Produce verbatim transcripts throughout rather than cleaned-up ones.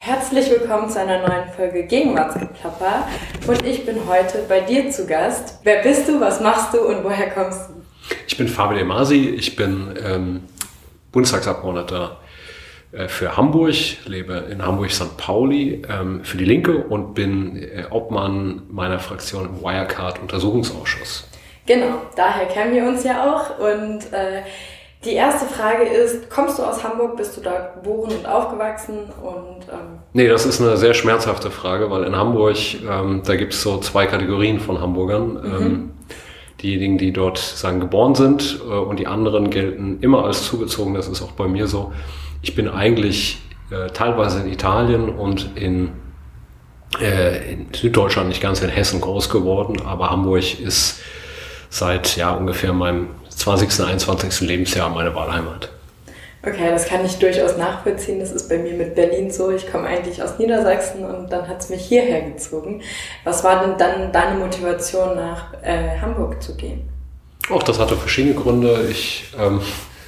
Herzlich willkommen zu einer neuen Folge Gegenwartsgeplapper und ich bin heute bei dir zu Gast. Wer bist du, was machst du und woher kommst du? Ich bin Fabian Emasi, ich bin ähm, Bundestagsabgeordneter äh, für Hamburg, lebe in Hamburg-Sankt Pauli ähm, für die Linke und bin äh, Obmann meiner Fraktion im Wirecard-Untersuchungsausschuss. Genau, daher kennen wir uns ja auch und äh, die erste Frage ist, kommst du aus Hamburg, bist du da geboren und aufgewachsen? Und, ähm nee, das ist eine sehr schmerzhafte Frage, weil in Hamburg, ähm, da gibt es so zwei Kategorien von Hamburgern. Mhm. Ähm, diejenigen, die dort sagen, geboren sind äh, und die anderen gelten immer als zugezogen, das ist auch bei mir so. Ich bin eigentlich äh, teilweise in Italien und in, äh, in Süddeutschland, nicht ganz in Hessen groß geworden, aber Hamburg ist seit ja, ungefähr meinem zwanzigsten, einundzwanzigsten Lebensjahr meine Wahlheimat. Okay, das kann ich durchaus nachvollziehen. Das ist bei mir mit Berlin so. Ich komme eigentlich aus Niedersachsen und dann hat es mich hierher gezogen. Was war denn dann deine Motivation, nach äh, Hamburg zu gehen? Auch das hatte verschiedene Gründe. Ich ähm,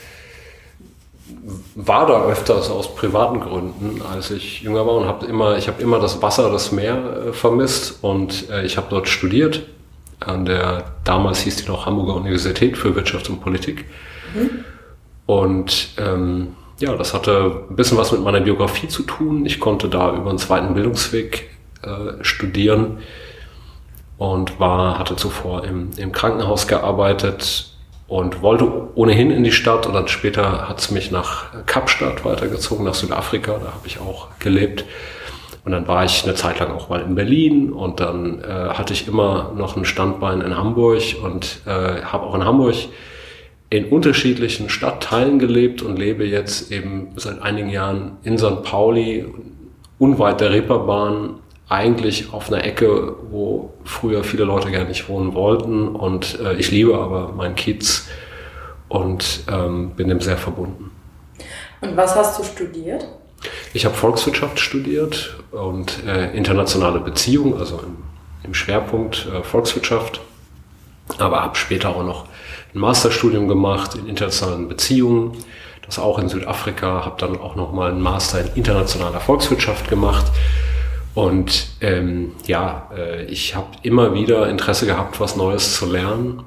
war da öfters aus privaten Gründen, als ich jünger war und habe immer, ich habe immer das Wasser, das Meer äh, vermisst und äh, ich habe dort studiert. An der, damals hieß die noch Hamburger Universität für Wirtschaft und Politik. Mhm. Und ähm, ja, das hatte ein bisschen was mit meiner Biografie zu tun. Ich konnte da über einen zweiten Bildungsweg äh, studieren und war, hatte zuvor im, im Krankenhaus gearbeitet und wollte ohnehin in die Stadt. Und dann später hat es mich nach Kapstadt weitergezogen, nach Südafrika. Da habe ich auch gelebt. Und dann war ich eine Zeit lang auch mal in Berlin und dann äh, hatte ich immer noch ein Standbein in Hamburg und äh, habe auch in Hamburg in unterschiedlichen Stadtteilen gelebt und lebe jetzt eben seit einigen Jahren in Sankt Pauli, unweit der Reeperbahn, eigentlich auf einer Ecke, wo früher viele Leute gar nicht wohnen wollten. Und äh, ich liebe aber meinen Kiez und ähm, bin dem sehr verbunden. Und was hast du studiert? Ich habe Volkswirtschaft studiert und äh, internationale Beziehungen, also im, im Schwerpunkt äh, Volkswirtschaft, aber habe später auch noch ein Masterstudium gemacht in internationalen Beziehungen, das auch in Südafrika, habe dann auch noch mal einen Master in internationaler Volkswirtschaft gemacht und ähm, ja, äh, ich habe immer wieder Interesse gehabt, was Neues zu lernen.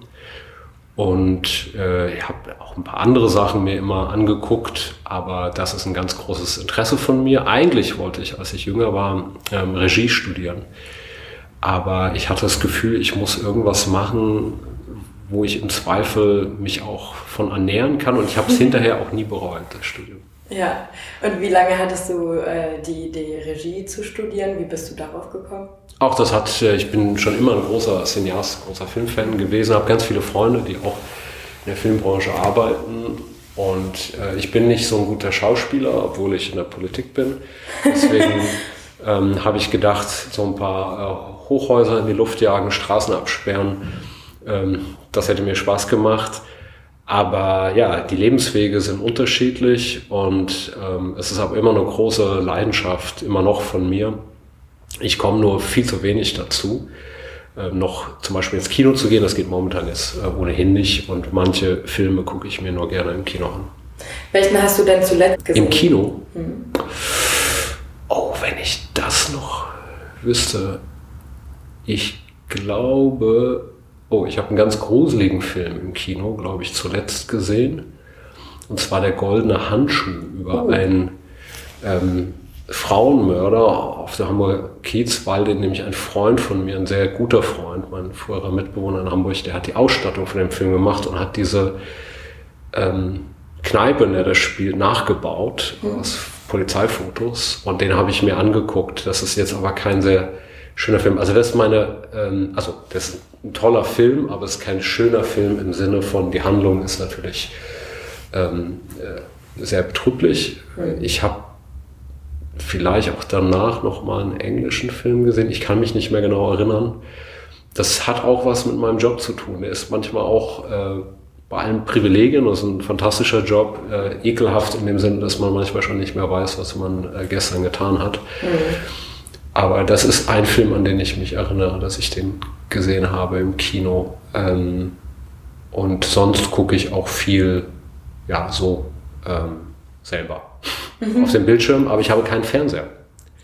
Und äh, ich habe auch ein paar andere Sachen mir immer angeguckt, aber das ist ein ganz großes Interesse von mir. Eigentlich wollte ich, als ich jünger war, ähm, Regie studieren. Aber ich hatte das Gefühl, ich muss irgendwas machen, wo ich im Zweifel mich auch von ernähren kann. Und ich habe es hinterher auch nie bereut, das Studium. Ja, und wie lange hattest du äh, die Idee, Regie zu studieren? Wie bist du darauf gekommen? Auch das hat, ich bin schon immer ein großer Cineast, großer Filmfan gewesen, habe ganz viele Freunde, die auch in der Filmbranche arbeiten und äh, ich bin nicht so ein guter Schauspieler, obwohl ich in der Politik bin. Deswegen ähm, habe ich gedacht, so ein paar äh, Hochhäuser in die Luft jagen, Straßen absperren, ähm, das hätte mir Spaß gemacht. Aber ja, die Lebenswege sind unterschiedlich und ähm, es ist aber immer eine große Leidenschaft, immer noch von mir. Ich komme nur viel zu wenig dazu, äh, noch zum Beispiel ins Kino zu gehen. Das geht momentan jetzt äh, ohnehin nicht. Und manche Filme gucke ich mir nur gerne im Kino an. Welchen hast du denn zuletzt gesehen? Im Kino? Mhm. Oh, wenn ich das noch wüsste. Ich glaube... Oh, ich habe einen ganz gruseligen Film im Kino, glaube ich, zuletzt gesehen. Und zwar Der goldene Handschuh über oh. einen... Ähm, Frauenmörder auf der Hamburger Kiez, weil den nämlich ein Freund von mir, ein sehr guter Freund, mein früherer Mitbewohner in Hamburg, der hat die Ausstattung von dem Film gemacht und hat diese ähm, Kneipe, in der das spielt, nachgebaut mhm. aus Polizeifotos und den habe ich mir angeguckt. Das ist jetzt aber kein sehr schöner Film. Also das ist meine, ähm, also das ist ein toller Film, aber es ist kein schöner Film im Sinne von, die Handlung ist natürlich ähm, äh, sehr betrüblich. Mhm. Ich habe vielleicht auch danach nochmal einen englischen Film gesehen. Ich kann mich nicht mehr genau erinnern. Das hat auch was mit meinem Job zu tun. Der ist manchmal auch äh, bei allen Privilegien, das ist ein fantastischer Job, äh, ekelhaft in dem Sinne, dass man manchmal schon nicht mehr weiß, was man äh, gestern getan hat. Mhm. Aber das ist ein Film, an den ich mich erinnere, dass ich den gesehen habe im Kino. Ähm, und sonst gucke ich auch viel, ja, so ähm, selber. Mhm. Auf dem Bildschirm, aber ich habe keinen Fernseher.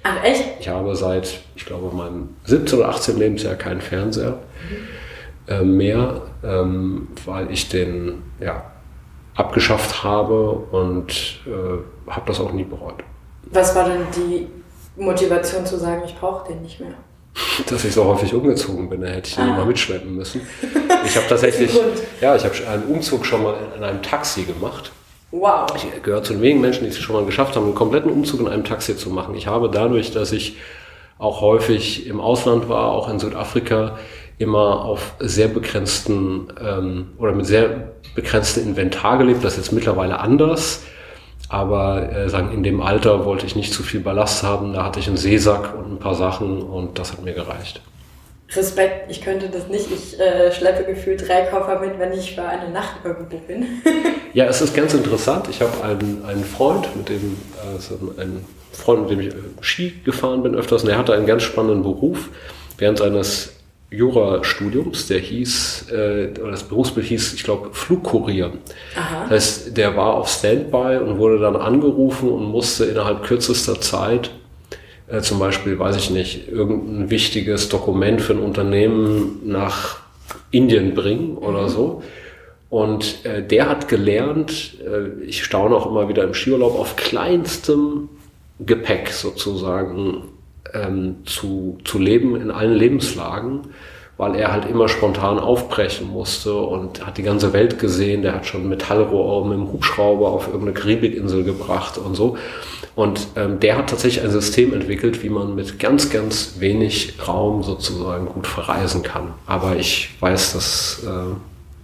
Ach echt? Ich habe seit, ich glaube, meinem siebzehnten oder achtzehnten Lebensjahr keinen Fernseher mhm. äh, mehr, ähm, weil ich den ja, abgeschafft habe und äh, habe das auch nie bereut. Was war denn die Motivation zu sagen, ich brauche den nicht mehr? Dass ich so häufig umgezogen bin, da hätte ich den ah. immer mitschleppen müssen. Ich habe tatsächlich, ja, ich habe einen Umzug schon mal in einem Taxi gemacht. Wow. Ich gehöre zu den wenigen Menschen, die es schon mal geschafft haben, einen kompletten Umzug in einem Taxi zu machen. Ich habe dadurch, dass ich auch häufig im Ausland war, auch in Südafrika, immer auf sehr begrenzten ähm, oder mit sehr begrenztem Inventar gelebt. Das ist jetzt mittlerweile anders. Aber äh, sagen, in dem Alter wollte ich nicht zu viel Ballast haben. Da hatte ich einen Seesack und ein paar Sachen und das hat mir gereicht. Respekt, ich könnte das nicht. Ich äh, schleppe gefühlt drei Koffer mit, wenn ich für eine Nacht irgendwo bin. Ja, es ist ganz interessant. Ich habe einen, einen Freund, mit dem also einen Freund, mit dem ich äh, Ski gefahren bin öfters, und der hatte einen ganz spannenden Beruf während seines Jurastudiums, der hieß, äh, oder das Berufsbild hieß, ich glaube, Flugkurier. Aha. Das heißt, der war auf Standby und wurde dann angerufen und musste innerhalb kürzester Zeit, äh, zum Beispiel, weiß ich nicht, irgendein wichtiges Dokument für ein Unternehmen nach Indien bringen oder mhm. so. Und äh, der hat gelernt, äh, ich staune auch immer wieder im Skiurlaub, auf kleinstem Gepäck sozusagen ähm, zu, zu leben in allen Lebenslagen, weil er halt immer spontan aufbrechen musste und hat die ganze Welt gesehen. Der hat schon Metallrohre mit dem Hubschrauber auf irgendeine Karibikinsel gebracht und so. Und ähm, der hat tatsächlich ein System entwickelt, wie man mit ganz, ganz wenig Raum sozusagen gut verreisen kann. Aber ich weiß, dass äh,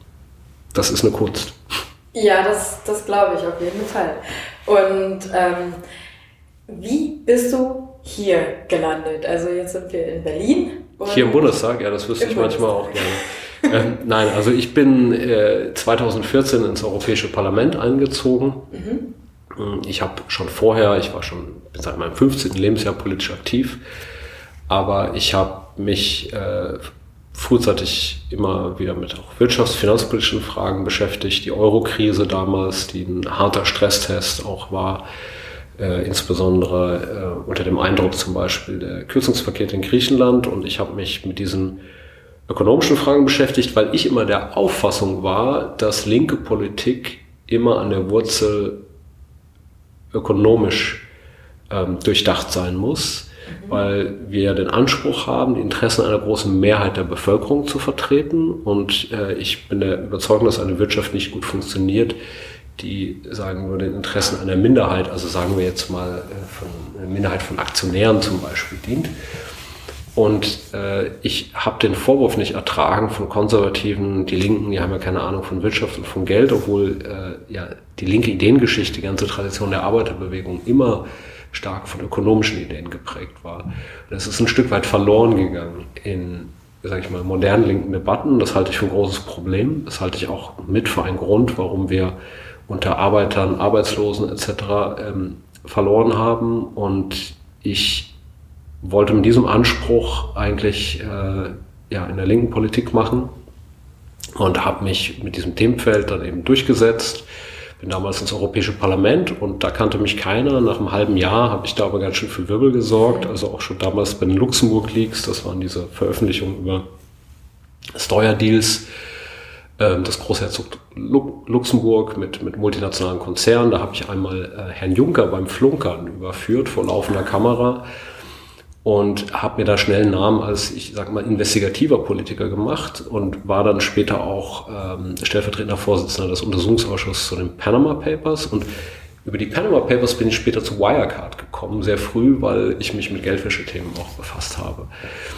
das ist eine Kunst. Ja, das, das glaube ich auf jeden Fall. Und ähm, wie bist du hier gelandet? Also jetzt sind wir in Berlin. Hier im Bundestag? Ja, das wüsste ich manchmal auch gerne. ähm, nein, also ich bin äh, zweitausendvierzehn ins Europäische Parlament eingezogen. Mhm. Ich habe schon vorher, ich war schon seit meinem fünfzehnten Lebensjahr politisch aktiv, aber ich habe mich äh, frühzeitig immer wieder mit auch wirtschafts-, finanzpolitischen Fragen beschäftigt. Die Euro-Krise damals, die ein harter Stresstest auch war, Äh, insbesondere äh, unter dem Eindruck zum Beispiel der Kürzungspakete in Griechenland. Und ich habe mich mit diesen ökonomischen Fragen beschäftigt, weil ich immer der Auffassung war, dass linke Politik immer an der Wurzel ökonomisch ähm, durchdacht sein muss, mhm. weil wir ja den Anspruch haben, die Interessen einer großen Mehrheit der Bevölkerung zu vertreten. Und äh, ich bin der Überzeugung, dass eine Wirtschaft nicht gut funktioniert, die, sagen wir, den Interessen einer Minderheit, also sagen wir jetzt mal von einer Minderheit von Aktionären zum Beispiel, dient. Und äh, ich habe den Vorwurf nicht ertragen von Konservativen, die Linken, die haben ja keine Ahnung von Wirtschaft und von Geld, obwohl äh, ja die linke Ideengeschichte, die ganze Tradition der Arbeiterbewegung immer stark von ökonomischen Ideen geprägt war. Das ist ein Stück weit verloren gegangen in, sage ich mal, modernen linken Debatten. Das halte ich für ein großes Problem. Das halte ich auch mit für einen Grund, warum wir unter Arbeitern, Arbeitslosen et cetera ähm, verloren haben. Und ich wollte mit diesem Anspruch eigentlich äh, ja, in der linken Politik machen und habe mich mit diesem Themenfeld dann eben durchgesetzt. Bin damals ins Europäische Parlament und da kannte mich keiner. Nach einem halben Jahr habe ich da aber ganz schön für Wirbel gesorgt. Also auch schon damals bei den Luxemburg-Leaks, das waren diese Veröffentlichungen über Steuerdeals, das Großherzog Luxemburg mit, mit multinationalen Konzernen. Da habe ich einmal äh, Herrn Juncker beim Flunkern überführt vor laufender Kamera und habe mir da schnell einen Namen als, ich sag mal, investigativer Politiker gemacht und war dann später auch ähm, stellvertretender Vorsitzender des Untersuchungsausschusses zu den Panama Papers. Und über die Panama Papers bin ich später zu Wirecard gekommen, sehr früh, weil ich mich mit Geldwäschethemen auch befasst habe.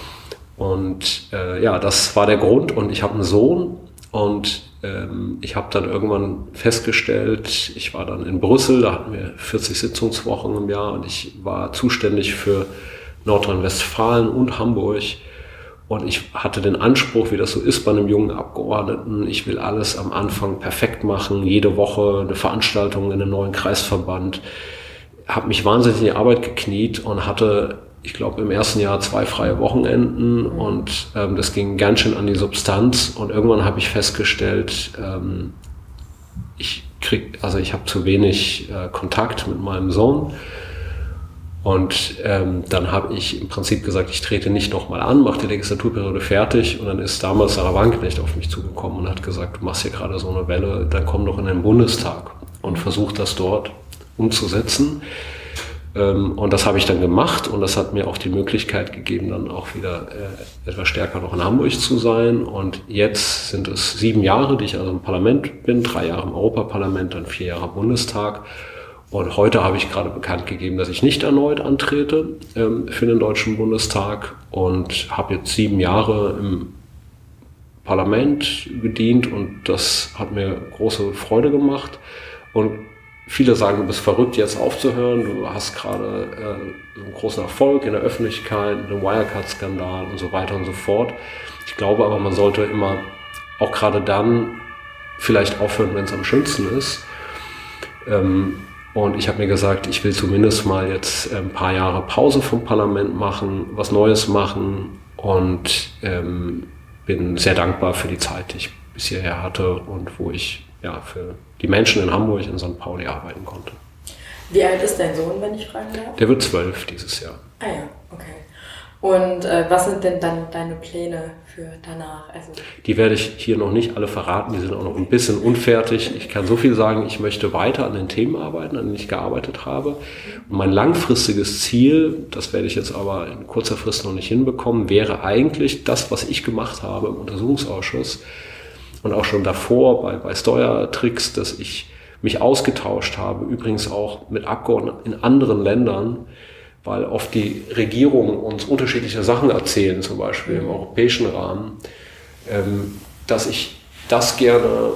Und äh, ja, das war der Grund. Und ich habe einen Sohn. Und ähm, ich habe dann irgendwann festgestellt, ich war dann in Brüssel, da hatten wir vierzig Sitzungswochen im Jahr und ich war zuständig für Nordrhein-Westfalen und Hamburg. Und ich hatte den Anspruch, wie das so ist bei einem jungen Abgeordneten, ich will alles am Anfang perfekt machen, jede Woche eine Veranstaltung in einem neuen Kreisverband. Habe mich wahnsinnig in die Arbeit gekniet und hatte, ich glaube, im ersten Jahr zwei freie Wochenenden und ähm, das ging ganz schön an die Substanz und irgendwann habe ich festgestellt, ähm, ich krieg, also ich habe zu wenig äh, Kontakt mit meinem Sohn Und ähm, dann habe ich im Prinzip gesagt, ich trete nicht nochmal an, mache die Legislaturperiode fertig. Und dann ist damals Sarah Wagenknecht auf mich zugekommen und hat gesagt, du machst hier gerade so eine Welle, dann komm doch in den Bundestag und versuch das dort umzusetzen. Ähm, und das habe ich dann gemacht und das hat mir auch die Möglichkeit gegeben, dann auch wieder äh, etwas stärker noch in Hamburg zu sein. Und jetzt sind es sieben Jahre, die ich also im Parlament bin, drei Jahre im Europaparlament, dann vier Jahre im Bundestag. Und heute habe ich gerade bekannt gegeben, dass ich nicht erneut antrete ähm, für den Deutschen Bundestag und habe jetzt sieben Jahre im Parlament gedient und das hat mir große Freude gemacht. Und viele sagen, du bist verrückt, jetzt aufzuhören. Du hast gerade äh, einen großen Erfolg in der Öffentlichkeit, den Wirecard-Skandal und so weiter und so fort. Ich glaube aber, man sollte immer auch gerade dann vielleicht aufhören, wenn es am schönsten ist. Ähm, Und ich habe mir gesagt, ich will zumindest mal jetzt ein paar Jahre Pause vom Parlament machen, was Neues machen und ähm, bin sehr dankbar für die Zeit, die ich bis hierher hatte und wo ich ja für die Menschen in Hamburg in Sankt Pauli arbeiten konnte. Wie alt ist dein Sohn, wenn ich fragen darf? Der wird zwölf dieses Jahr. Ah ja, okay. Und äh, was sind denn dann deine Pläne für danach? Also die werde ich hier noch nicht alle verraten, die sind auch noch ein bisschen unfertig. Ich kann so viel sagen, ich möchte weiter an den Themen arbeiten, an denen ich gearbeitet habe. Und mein langfristiges Ziel, das werde ich jetzt aber in kurzer Frist noch nicht hinbekommen, wäre eigentlich das, was ich gemacht habe im Untersuchungsausschuss und auch schon davor bei, bei Steuertricks, dass ich mich ausgetauscht habe, übrigens auch mit Abgeordneten in anderen Ländern, weil oft die Regierungen uns unterschiedliche Sachen erzählen, zum Beispiel im europäischen Rahmen, ähm, dass ich das gerne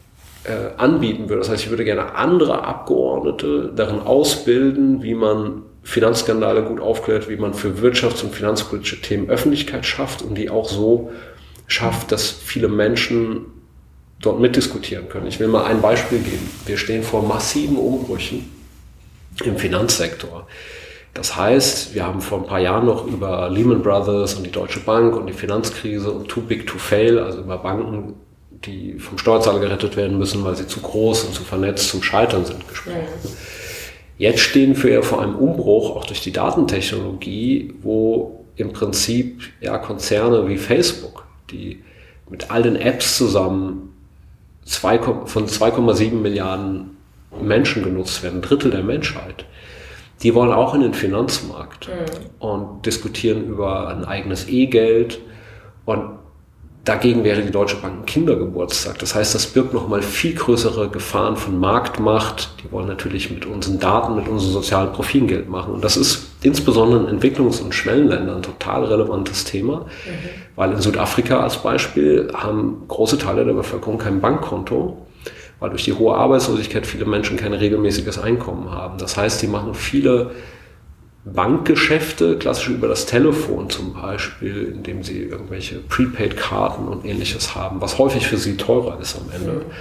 äh, anbieten würde. Das heißt, ich würde gerne andere Abgeordnete darin ausbilden, wie man Finanzskandale gut aufklärt, wie man für wirtschafts- und finanzpolitische Themen Öffentlichkeit schafft und die auch so schafft, dass viele Menschen dort mitdiskutieren können. Ich will mal ein Beispiel geben. Wir stehen vor massiven Umbrüchen im Finanzsektor. Das heißt, wir haben vor ein paar Jahren noch über Lehman Brothers und die Deutsche Bank und die Finanzkrise und Too Big to Fail, also über Banken, die vom Steuerzahler gerettet werden müssen, weil sie zu groß und zu vernetzt zum Scheitern sind, gesprochen. Jetzt stehen wir vor einem Umbruch, auch durch die Datentechnologie, wo im Prinzip ja, Konzerne wie Facebook, die mit all den Apps zusammen zwei, von zwei Komma sieben Milliarden Menschen genutzt werden, ein Drittel der Menschheit, die wollen auch in den Finanzmarkt mhm. und diskutieren über ein eigenes E-Geld. Und dagegen wäre die Deutsche Bank ein Kindergeburtstag. Das heißt, das birgt nochmal viel größere Gefahren von Marktmacht. Die wollen natürlich mit unseren Daten, mit unseren sozialen Profilen Geld machen. Und das ist insbesondere in Entwicklungs- und Schwellenländern ein total relevantes Thema. Mhm. Weil in Südafrika als Beispiel haben große Teile der Bevölkerung kein Bankkonto, weil durch die hohe Arbeitslosigkeit viele Menschen kein regelmäßiges Einkommen haben. Das heißt, die machen viele Bankgeschäfte, klassisch über das Telefon zum Beispiel, indem sie irgendwelche Prepaid-Karten und Ähnliches haben, was häufig für sie teurer ist am Ende. Mhm.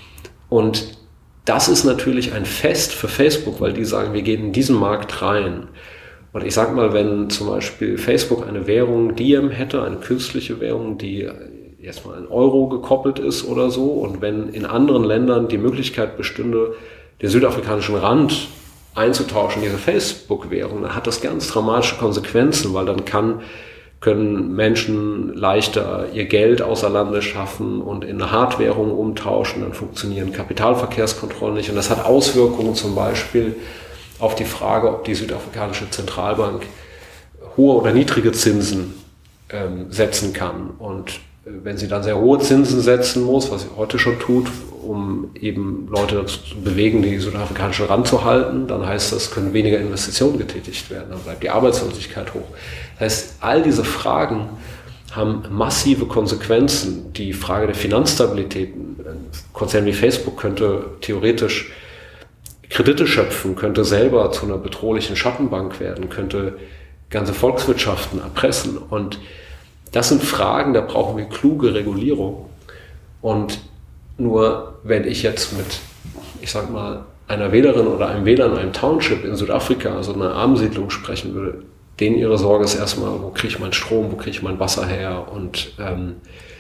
Und das ist natürlich ein Fest für Facebook, weil die sagen, wir gehen in diesen Markt rein. Und ich sag mal, wenn zum Beispiel Facebook eine Währung Diem hätte, eine künstliche Währung, die erstmal an Euro gekoppelt ist oder so. Und wenn in anderen Ländern die Möglichkeit bestünde, den südafrikanischen Rand einzutauschen, diese Facebook-Währung, dann hat das ganz dramatische Konsequenzen, weil dann kann, können Menschen leichter ihr Geld außer Lande schaffen und in eine Hardwährung umtauschen, dann funktionieren Kapitalverkehrskontrollen nicht. Und das hat Auswirkungen zum Beispiel auf die Frage, ob die südafrikanische Zentralbank hohe oder niedrige Zinsen ähm, setzen kann. Und wenn sie dann sehr hohe Zinsen setzen muss, was sie heute schon tut, um eben Leute dazu zu bewegen, die südafrikanischen Rand zu halten, dann heißt das, können weniger Investitionen getätigt werden, dann bleibt die Arbeitslosigkeit hoch. Das heißt, all diese Fragen haben massive Konsequenzen. Die Frage der Finanzstabilität, ein Konzern wie Facebook könnte theoretisch Kredite schöpfen, könnte selber zu einer bedrohlichen Schattenbank werden, könnte ganze Volkswirtschaften erpressen. Und das sind Fragen, da brauchen wir kluge Regulierung. Und nur wenn ich jetzt mit, ich sag mal, einer Wählerin oder einem Wähler in einem Township in Südafrika, also einer Armensiedlung sprechen würde, denen ihre Sorge ist erstmal, wo kriege ich meinen Strom, wo kriege ich mein Wasser her und ähm,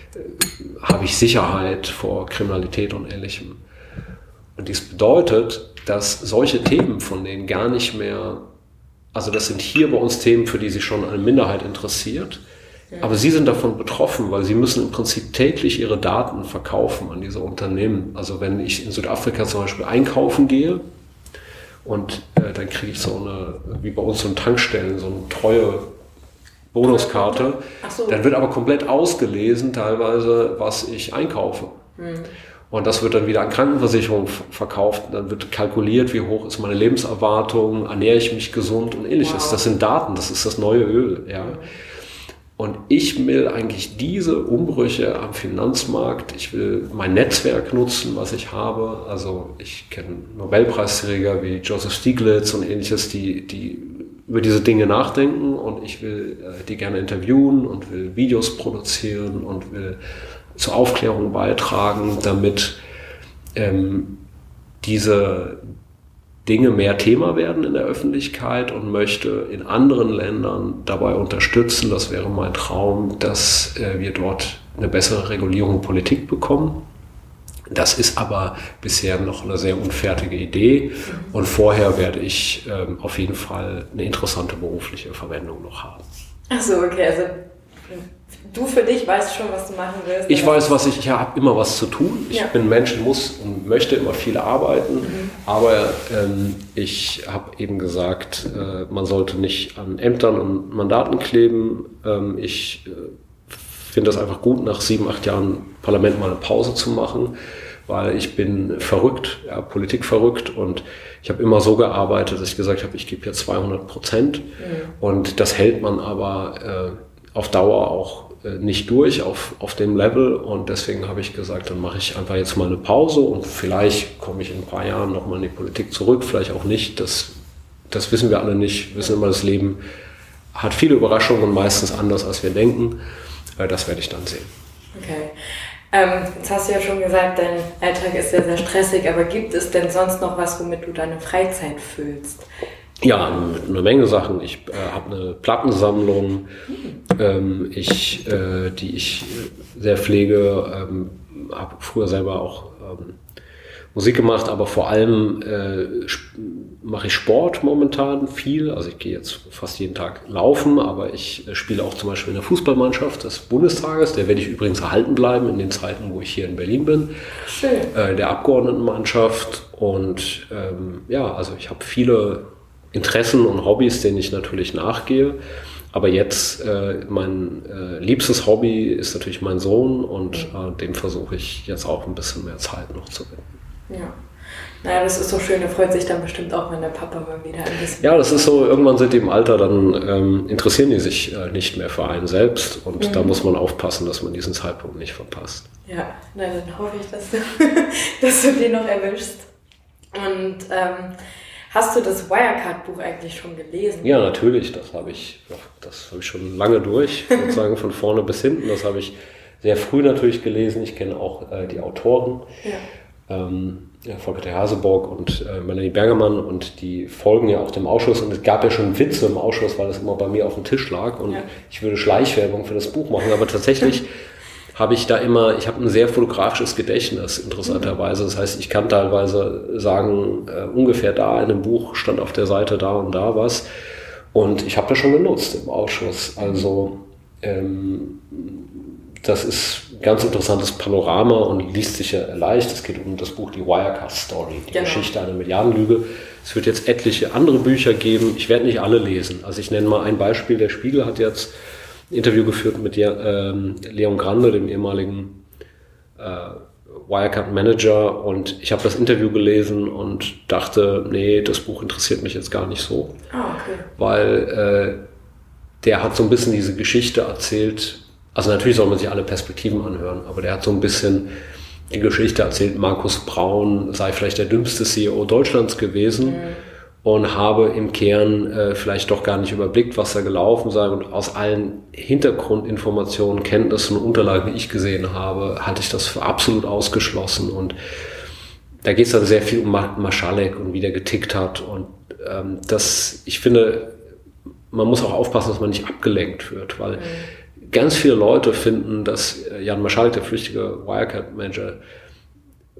habe ich Sicherheit vor Kriminalität und Ähnlichem. Und dies bedeutet, dass solche Themen von denen gar nicht mehr also das sind hier bei uns Themen, für die sich schon eine Minderheit interessiert. Aber sie sind davon betroffen, weil sie müssen im Prinzip täglich ihre Daten verkaufen an diese Unternehmen. Also wenn ich in Südafrika zum Beispiel einkaufen gehe und äh, dann kriege ich so eine, wie bei uns so eine Tankstellen, so eine treue Bonuskarte, Ach so. Dann wird aber komplett ausgelesen teilweise, was ich einkaufe. Mhm. Und das wird dann wieder an Krankenversicherung verkauft. Dann wird kalkuliert, wie hoch ist meine Lebenserwartung, ernähre ich mich gesund und ähnliches. Wow. Das sind Daten, das ist das neue Öl. Ja. Mhm. Und ich will eigentlich diese Umbrüche am Finanzmarkt, ich will mein Netzwerk nutzen, was ich habe. Also ich kenne Nobelpreisträger wie Joseph Stiglitz und ähnliches, die, die über diese Dinge nachdenken, und ich will äh, die gerne interviewen und will Videos produzieren und will zur Aufklärung beitragen, damit ähm, diese Dinge mehr Thema werden in der Öffentlichkeit, und möchte in anderen Ländern dabei unterstützen. Das wäre mein Traum, dass äh, wir dort eine bessere Regulierung und Politik bekommen. Das ist aber bisher noch eine sehr unfertige Idee, und vorher werde ich ähm, auf jeden Fall eine interessante berufliche Verwendung noch haben. Ach so, okay, also du für dich weißt schon, was du machen willst? Ich weiß, was ich, ich habe immer was zu tun. Ich ja. bin Mensch, muss und möchte immer viel arbeiten, mhm. aber ähm, ich habe eben gesagt, äh, man sollte nicht an Ämtern und Mandaten kleben. Ähm, ich äh, finde das einfach gut, nach sieben, acht Jahren Parlament mal eine Pause zu machen, weil ich bin verrückt, ja, Politik verrückt, und ich habe immer so gearbeitet, dass ich gesagt habe, ich gebe hier zweihundert Prozent, mhm. und das hält man aber äh, auf Dauer auch nicht durch auf, auf dem Level, und deswegen habe ich gesagt, dann mache ich einfach jetzt mal eine Pause, und vielleicht komme ich in ein paar Jahren nochmal in die Politik zurück, vielleicht auch nicht, das, das wissen wir alle nicht, wir wissen immer, das Leben hat viele Überraschungen und meistens anders, als wir denken, das werde ich dann sehen. Okay, ähm, jetzt hast du ja schon gesagt, dein Alltag ist sehr, sehr stressig, aber gibt es denn sonst noch was, womit du deine Freizeit füllst? Ja, eine Menge Sachen. Ich äh, habe eine Plattensammlung, ähm, ich, äh, die ich sehr pflege. Ähm, habe früher selber auch ähm, Musik gemacht, aber vor allem äh, mache ich Sport momentan viel. Also ich gehe jetzt fast jeden Tag laufen, aber ich äh, spiele auch zum Beispiel in der Fußballmannschaft des Bundestages. Der werde ich übrigens erhalten bleiben in den Zeiten, wo ich hier in Berlin bin. Schön. Äh, der Abgeordnetenmannschaft. Und ähm, ja, also ich habe viele Interessen und Hobbys, denen ich natürlich nachgehe. Aber jetzt, äh, mein äh, liebstes Hobby ist natürlich mein Sohn, und äh, dem versuche ich jetzt auch ein bisschen mehr Zeit noch zu widmen. Ja. Naja, das ist so schön, er freut sich dann bestimmt auch, wenn der Papa mal wieder ein bisschen... Ja, das ist so, irgendwann sind die im Alter, dann ähm, interessieren die sich äh, nicht mehr für einen selbst, und mhm. da muss man aufpassen, dass man diesen Zeitpunkt nicht verpasst. Ja, na, dann hoffe ich, dass du, dass du den noch erwischst. Und ähm, hast du das Wirecard-Buch eigentlich schon gelesen? Ja, natürlich, das habe ich, das habe ich schon lange durch, sozusagen von vorne bis hinten. Das habe ich sehr früh natürlich gelesen. Ich kenne auch äh, die Autoren. Ja. Ähm, ja, Volker T. Haseborg und äh, Melanie Bergermann, und die folgen ja auch dem Ausschuss, und es gab ja schon Witze im Ausschuss, weil das immer bei mir auf dem Tisch lag, und ja. ich würde Schleichwerbung für das Buch machen, aber tatsächlich habe ich da immer, ich habe ein sehr fotografisches Gedächtnis, interessanterweise, das heißt, ich kann teilweise sagen, äh, ungefähr da in dem Buch stand auf der Seite da und da was, und ich habe das schon genutzt im Ausschuss, also ähm, das ist ein ganz interessantes Panorama und liest sich ja leicht. Es geht um das Buch Die Wirecard Story, die genau. Geschichte einer Milliardenlüge. Es wird jetzt etliche andere Bücher geben. Ich werde nicht alle lesen. Also ich nenne mal ein Beispiel. Der Spiegel hat jetzt ein Interview geführt mit ähm, Leon Grande, dem ehemaligen äh, Wirecard Manager. Und ich habe das Interview gelesen und dachte, nee, das Buch interessiert mich jetzt gar nicht so. Ah, okay. Weil äh, der hat so ein bisschen diese Geschichte erzählt. Also natürlich soll man sich alle Perspektiven anhören, aber der hat so ein bisschen die Geschichte erzählt, Markus Braun sei vielleicht der dümmste C E O Deutschlands gewesen, mhm. und habe im Kern äh, vielleicht doch gar nicht überblickt, was da gelaufen sei, und aus allen Hintergrundinformationen, Kenntnissen und Unterlagen, die ich gesehen habe, hatte ich das für absolut ausgeschlossen, und da geht es dann sehr viel um Marschalek und wie der getickt hat, und ähm, das, ich finde, man muss auch aufpassen, dass man nicht abgelenkt wird, weil mhm. ganz viele Leute finden, dass Jan Marschalek, der flüchtige Wirecard-Manager,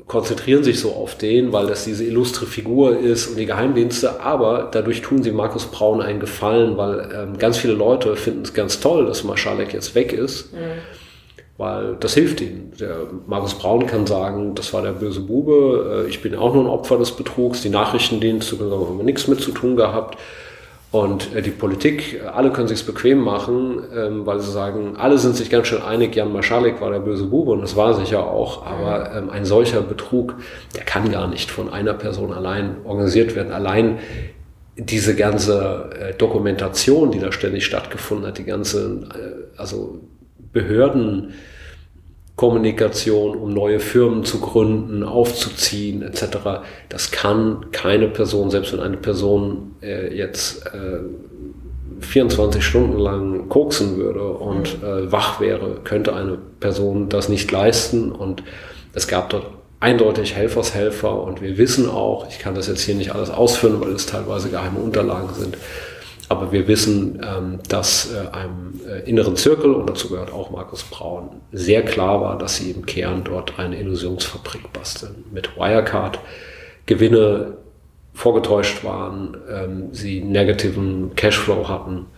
konzentrieren sich so auf den, weil das diese illustre Figur ist und die Geheimdienste, aber dadurch tun sie Markus Braun einen Gefallen, weil ähm, ganz viele Leute finden es ganz toll, dass Marschalek jetzt weg ist, mhm. weil das hilft ihnen. Der Markus Braun kann sagen, das war der böse Bube, äh, ich bin auch nur ein Opfer des Betrugs, die Nachrichtendienste haben nichts mit zu tun gehabt. Und äh, die Politik, alle können sich's bequem machen, ähm, weil sie sagen, alle sind sich ganz schön einig, Jan Marschalek war der böse Bube und das war sicher auch, aber ähm, ein solcher Betrug, der kann gar nicht von einer Person allein organisiert werden. Allein diese ganze äh, Dokumentation, die da ständig stattgefunden hat, die ganze äh, also Behörden Kommunikation, um neue Firmen zu gründen, aufzuziehen, et cetera. Das kann keine Person, selbst wenn eine Person äh, jetzt äh, vierundzwanzig Stunden lang koksen würde und äh, wach wäre, könnte eine Person das nicht leisten. Und es gab dort eindeutig Helfershelfer und wir wissen auch, ich kann das jetzt hier nicht alles ausführen, weil es teilweise geheime Unterlagen sind, aber wir wissen, ähm, dass äh, einem äh, inneren Zirkel, und dazu gehört auch Markus Braun, sehr klar war, dass sie im Kern dort eine Illusionsfabrik basteln. Mit Wirecard Gewinne vorgetäuscht waren, ähm, sie negativen Cashflow hatten.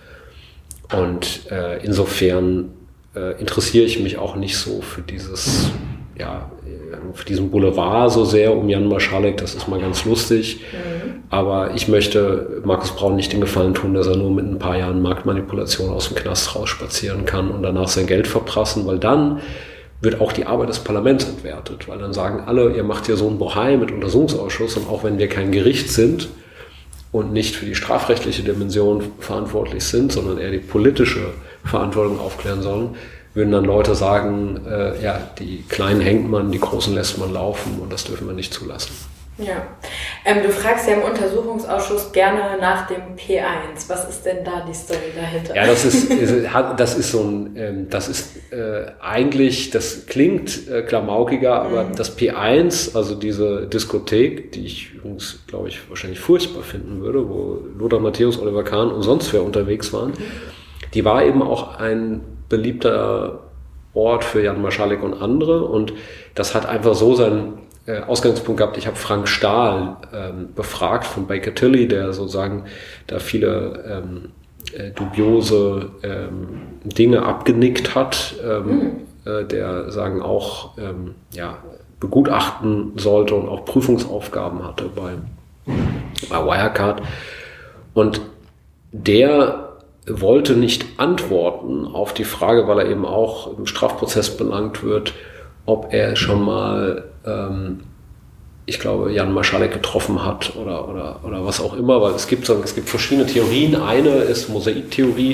Und äh, insofern äh, interessiere ich mich auch nicht so für dieses, ja, für diesen Boulevard so sehr um Jan Marschalek, das ist mal ganz lustig. Mhm. Aber ich möchte Markus Braun nicht den Gefallen tun, dass er nur mit ein paar Jahren Marktmanipulation aus dem Knast rausspazieren kann und danach sein Geld verprassen, weil dann wird auch die Arbeit des Parlaments entwertet, weil dann sagen alle, ihr macht hier so einen Bohai mit Untersuchungsausschuss und auch wenn wir kein Gericht sind und nicht für die strafrechtliche Dimension verantwortlich sind, sondern eher die politische Verantwortung aufklären sollen, würden dann Leute sagen, äh, ja, die Kleinen hängt man, die Großen lässt man laufen und das dürfen wir nicht zulassen. Ja, ähm, du fragst ja im Untersuchungsausschuss gerne nach dem P eins. Was ist denn da die Story dahinter? Ja, das ist, das ist so ein, ähm, das ist äh, eigentlich, das klingt äh, klamaukiger, aber mhm. das P eins, also diese Diskothek, die ich übrigens, glaube ich, wahrscheinlich furchtbar finden würde, wo Lothar Matthäus, Oliver Kahn und sonst wer unterwegs waren, mhm. die war eben auch ein beliebter Ort für Jan Marschalek und andere und das hat einfach so seinen äh, Ausgangspunkt gehabt. Ich habe Frank Stahl ähm, befragt von Baker Tilly, der sozusagen da viele ähm, äh, dubiose ähm, Dinge abgenickt hat, ähm, mhm. äh, der sagen auch ähm, ja, begutachten sollte und auch Prüfungsaufgaben hatte bei, bei Wirecard und der wollte nicht antworten auf die Frage, weil er eben auch im Strafprozess belangt wird, ob er schon mal, ähm, ich glaube, Jan Marschalek getroffen hat oder, oder, oder was auch immer, weil es gibt, so, es gibt verschiedene Theorien. Eine ist Mosaiktheorie.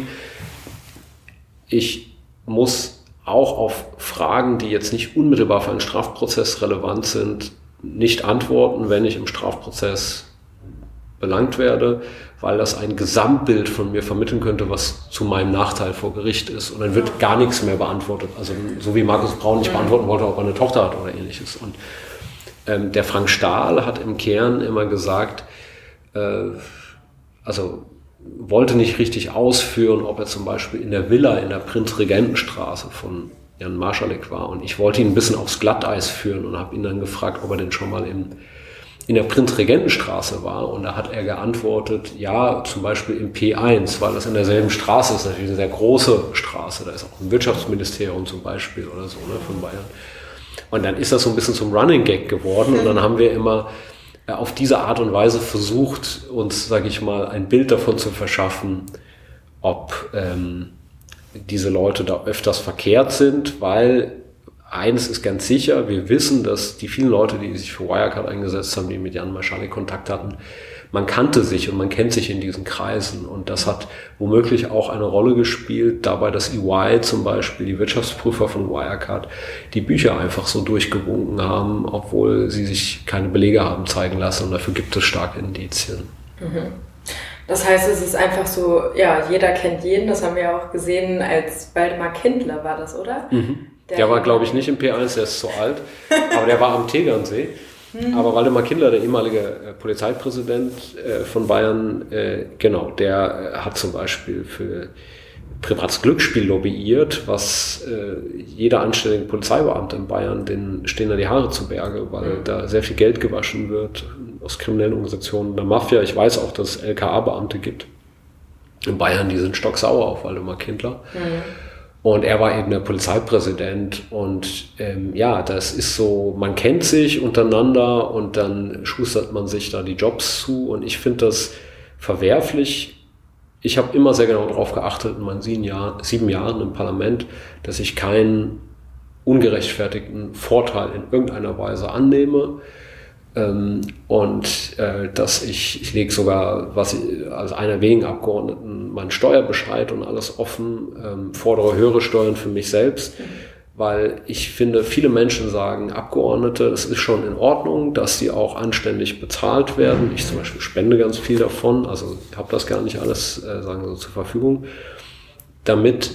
Ich muss auch auf Fragen, die jetzt nicht unmittelbar für einen Strafprozess relevant sind, nicht antworten, wenn ich im Strafprozess belangt werde, weil das ein Gesamtbild von mir vermitteln könnte, was zu meinem Nachteil vor Gericht ist. Und dann wird gar nichts mehr beantwortet. Also so wie Markus Braun nicht beantworten wollte, ob er eine Tochter hat oder ähnliches. Und ähm, der Frank Stahl hat im Kern immer gesagt, äh, also wollte nicht richtig ausführen, ob er zum Beispiel in der Villa in der Prinzregentenstraße von Jan Marschalek war. Und ich wollte ihn ein bisschen aufs Glatteis führen und habe ihn dann gefragt, ob er denn schon mal im in der Prinzregentenstraße war und da hat er geantwortet, ja, zum Beispiel im P eins, weil das in derselben Straße ist, natürlich eine sehr große Straße, da ist auch ein Wirtschaftsministerium zum Beispiel oder so, ne, von Bayern. Und dann ist das so ein bisschen zum Running Gag geworden und dann haben wir immer auf diese Art und Weise versucht, uns, sage ich mal, ein Bild davon zu verschaffen, ob ähm, diese Leute da öfters verkehrt sind, weil eines ist ganz sicher, wir wissen, dass die vielen Leute, die sich für Wirecard eingesetzt haben, die mit Jan Marschalek Kontakt hatten, man kannte sich und man kennt sich in diesen Kreisen und das hat womöglich auch eine Rolle gespielt, dabei, dass E Y zum Beispiel, die Wirtschaftsprüfer von Wirecard, die Bücher einfach so durchgewunken haben, obwohl sie sich keine Belege haben zeigen lassen und dafür gibt es starke Indizien. Mhm. Das heißt, es ist einfach so, ja, jeder kennt jeden, das haben wir ja auch gesehen, als Waldemar Kindler war das, oder? Mhm. Der, der war, glaube ich, nicht im P eins, der ist zu alt, aber der war am Tegernsee. Mhm. Aber Waldemar Kindler, der ehemalige äh, Polizeipräsident äh, von Bayern, äh, genau, der äh, hat zum Beispiel für privates Glücksspiel lobbyiert, was äh, jeder anständige Polizeibeamte in Bayern, denen stehen da die Haare zu Berge, weil mhm. da sehr viel Geld gewaschen wird aus kriminellen Organisationen, der Mafia. Ich weiß auch, dass es L K A-Beamte gibt in Bayern, die sind stocksauer auf Waldemar Kindler. Mhm. Und er war eben der Polizeipräsident und ähm, ja, das ist so, man kennt sich untereinander und dann schustert man sich da die Jobs zu und ich finde das verwerflich. Ich habe immer sehr genau darauf geachtet in meinen sieben, Jahr, sieben Jahren im Parlament, dass ich keinen ungerechtfertigten Vorteil in irgendeiner Weise annehme. Ähm, und äh, dass ich, ich lege sogar, was ich, als einer wenigen Abgeordneten, meinen Steuerbescheid und alles offen, ähm, fordere höhere Steuern für mich selbst, mhm. weil ich finde, viele Menschen sagen, Abgeordnete, es ist schon in Ordnung, dass sie auch anständig bezahlt werden. Ich zum Beispiel spende ganz viel davon, also ich habe das gar nicht alles, äh, sagen wir so, zur Verfügung, damit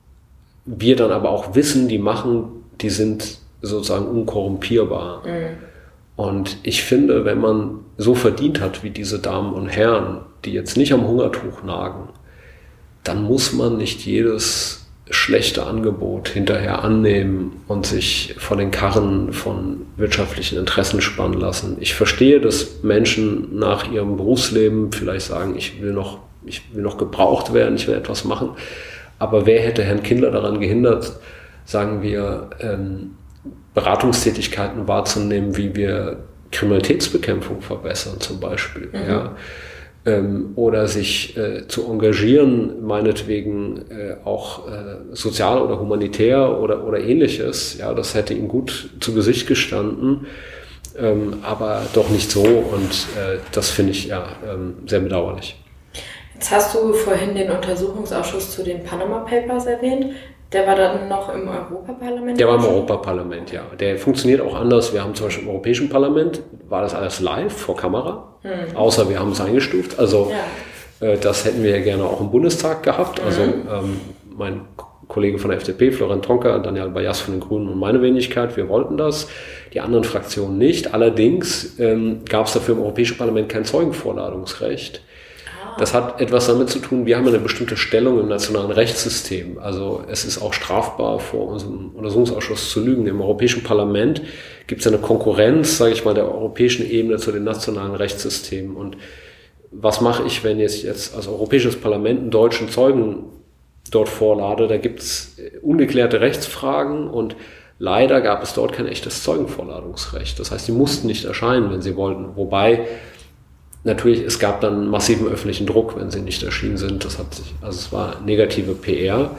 wir dann aber auch wissen, die machen, die sind sozusagen unkorrumpierbar. Mhm. Und ich finde, wenn man so verdient hat wie diese Damen und Herren, die jetzt nicht am Hungertuch nagen, dann muss man nicht jedes schlechte Angebot hinterher annehmen und sich vor den Karren von wirtschaftlichen Interessen spannen lassen. Ich verstehe, dass Menschen nach ihrem Berufsleben vielleicht sagen, ich will noch, ich will noch gebraucht werden, ich will etwas machen. Aber wer hätte Herrn Kindler daran gehindert, sagen wir, ähm, Beratungstätigkeiten wahrzunehmen, wie wir Kriminalitätsbekämpfung verbessern zum Beispiel, mhm. ja, ähm, oder sich äh, zu engagieren, meinetwegen äh, auch äh, sozial oder humanitär oder, oder ähnliches, ja, das hätte ihm gut zu Gesicht gestanden, ähm, aber doch nicht so und äh, das finde ich ja ähm, sehr bedauerlich. Jetzt hast du vorhin den Untersuchungsausschuss zu den Panama Papers erwähnt. Der war dann noch im Europaparlament? Der war im Europaparlament, ja. Der funktioniert auch anders. Wir haben zum Beispiel im Europäischen Parlament, war das alles live vor Kamera, hm. außer wir haben es eingestuft. Also ja. äh, das hätten wir ja gerne auch im Bundestag gehabt. Also mhm. ähm, mein Kollege von der F D P, Florian Tonka, Daniel Bayas von den Grünen und meine Wenigkeit, wir wollten das. Die anderen Fraktionen nicht. Allerdings ähm, gab es dafür im Europäischen Parlament kein Zeugenvorladungsrecht. Das hat etwas damit zu tun, wir haben eine bestimmte Stellung im nationalen Rechtssystem. Also es ist auch strafbar, vor unserem Untersuchungsausschuss zu lügen. Im Europäischen Parlament gibt es eine Konkurrenz, sage ich mal, der europäischen Ebene zu den nationalen Rechtssystemen. Und was mache ich, wenn jetzt, jetzt als Europäisches Parlament einen deutschen Zeugen dort vorlade? Da gibt es ungeklärte Rechtsfragen und leider gab es dort kein echtes Zeugenvorladungsrecht. Das heißt, die mussten nicht erscheinen, wenn sie wollten. Wobei natürlich, es gab dann massiven öffentlichen Druck, wenn sie nicht erschienen sind. Das hat sich, also es war negative P R.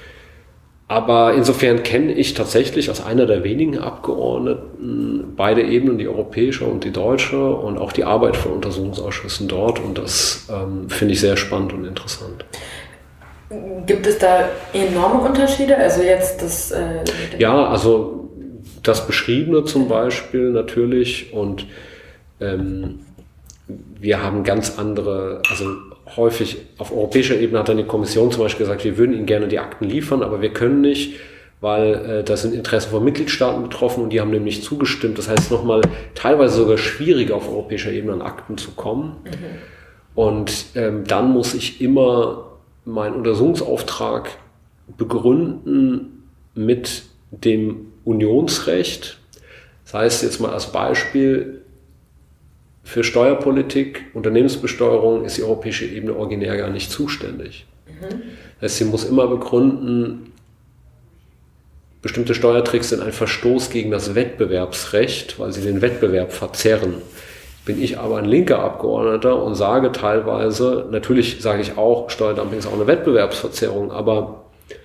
Aber insofern kenne ich tatsächlich als einer der wenigen Abgeordneten beide Ebenen, die europäische und die deutsche, und auch die Arbeit von Untersuchungsausschüssen dort. Und das ähm, finde ich sehr spannend und interessant. Gibt es da enorme Unterschiede? Also jetzt das... Äh, ja, also das Beschriebene zum Beispiel natürlich und ähm, wir haben ganz andere, also häufig auf europäischer Ebene hat dann die Kommission zum Beispiel gesagt, wir würden Ihnen gerne die Akten liefern, aber wir können nicht, weil äh, da sind Interessen von Mitgliedstaaten betroffen und die haben dem nicht zugestimmt. Das heißt nochmal teilweise sogar schwieriger auf europäischer Ebene an Akten zu kommen. Mhm. Und ähm, dann muss ich immer meinen Untersuchungsauftrag begründen mit dem Unionsrecht. Das heißt jetzt mal als Beispiel, für Steuerpolitik, Unternehmensbesteuerung ist die europäische Ebene originär gar nicht zuständig. Mhm. Das heißt, sie muss immer begründen, bestimmte Steuertricks sind ein Verstoß gegen das Wettbewerbsrecht, weil sie den Wettbewerb verzerren. Bin ich aber ein linker Abgeordneter und sage teilweise, natürlich sage ich auch, Steuerdumping ist auch eine Wettbewerbsverzerrung, aber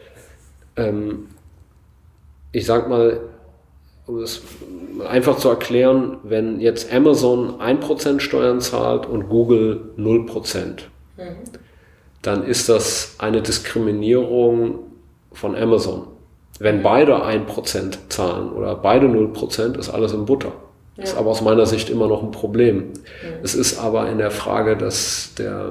ähm, ich sage mal, um es einfach zu erklären, wenn jetzt Amazon ein Prozent Steuern zahlt und Google null Prozent, mhm. dann ist das eine Diskriminierung von Amazon. Wenn beide ein Prozent zahlen oder beide null Prozent, ist alles in Butter. Ja. Ist aber aus meiner Sicht immer noch ein Problem. Mhm. Es ist aber in der Frage dass der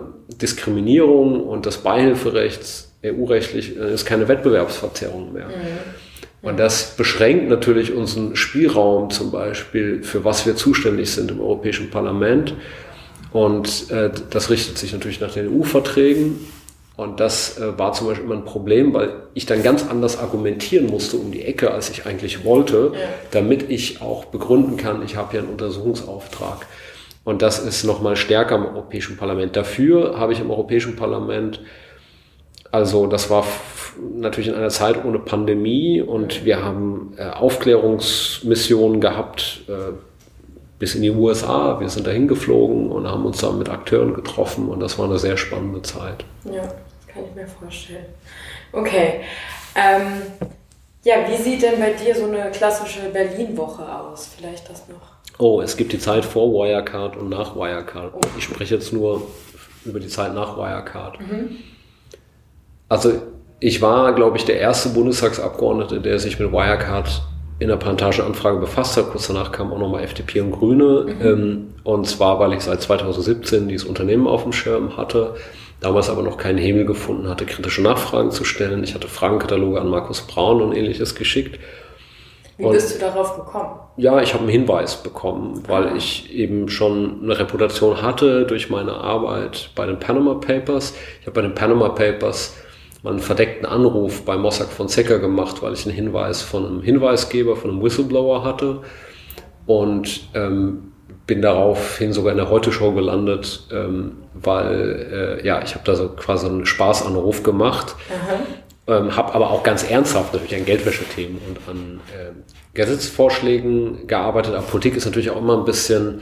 Diskriminierung und des Beihilferechts E U-rechtlich ist keine Wettbewerbsverzerrung mehr. Mhm. Und das beschränkt natürlich unseren Spielraum zum Beispiel, für was wir zuständig sind im Europäischen Parlament. Und äh, das richtet sich natürlich nach den E U-Verträgen. Und das äh, war zum Beispiel immer ein Problem, weil ich dann ganz anders argumentieren musste um die Ecke, als ich eigentlich wollte, ja. damit ich auch begründen kann, ich habe ja einen Untersuchungsauftrag. Und das ist nochmal stärker im Europäischen Parlament. Dafür habe ich im Europäischen Parlament, also das war f- natürlich in einer Zeit ohne Pandemie und wir haben äh, Aufklärungsmissionen gehabt, äh, bis in die U S A. Wir sind dahin geflogen und haben uns da mit Akteuren getroffen und das war eine sehr spannende Zeit. Ja, kann ich mir vorstellen. Okay. Ähm, ja, wie sieht denn bei dir so eine klassische Berlin-Woche aus? Vielleicht das noch? Oh, es gibt die Zeit vor Wirecard und nach Wirecard. Oh. Ich spreche jetzt nur über die Zeit nach Wirecard. Mhm. Also ich war, glaube ich, der erste Bundestagsabgeordnete, der sich mit Wirecard in der Plantagenanfrage befasst hat. Kurz danach kamen auch nochmal F D P und Grüne. Mhm. Ähm, und zwar, weil ich seit zweitausendsiebzehn dieses Unternehmen auf dem Schirm hatte, damals aber noch keinen Hebel gefunden hatte, kritische Nachfragen zu stellen. Ich hatte Fragenkataloge an Markus Braun und ähnliches geschickt. Wie bist und, du darauf gekommen? Ja, ich habe einen Hinweis bekommen, weil ich eben schon eine Reputation hatte durch meine Arbeit bei den Panama Papers. Ich habe bei den Panama Papers mal einen verdeckten Anruf bei Mossack Fonseca gemacht, weil ich einen Hinweis von einem Hinweisgeber, von einem Whistleblower hatte und ähm, bin daraufhin sogar in der Heute-Show gelandet, ähm, weil äh, ja, ich habe da so quasi einen Spaßanruf gemacht, ähm, habe aber auch ganz ernsthaft natürlich an Geldwäschethemen und an äh, Gesetzesvorschlägen gearbeitet. Aber Politik ist natürlich auch immer ein bisschen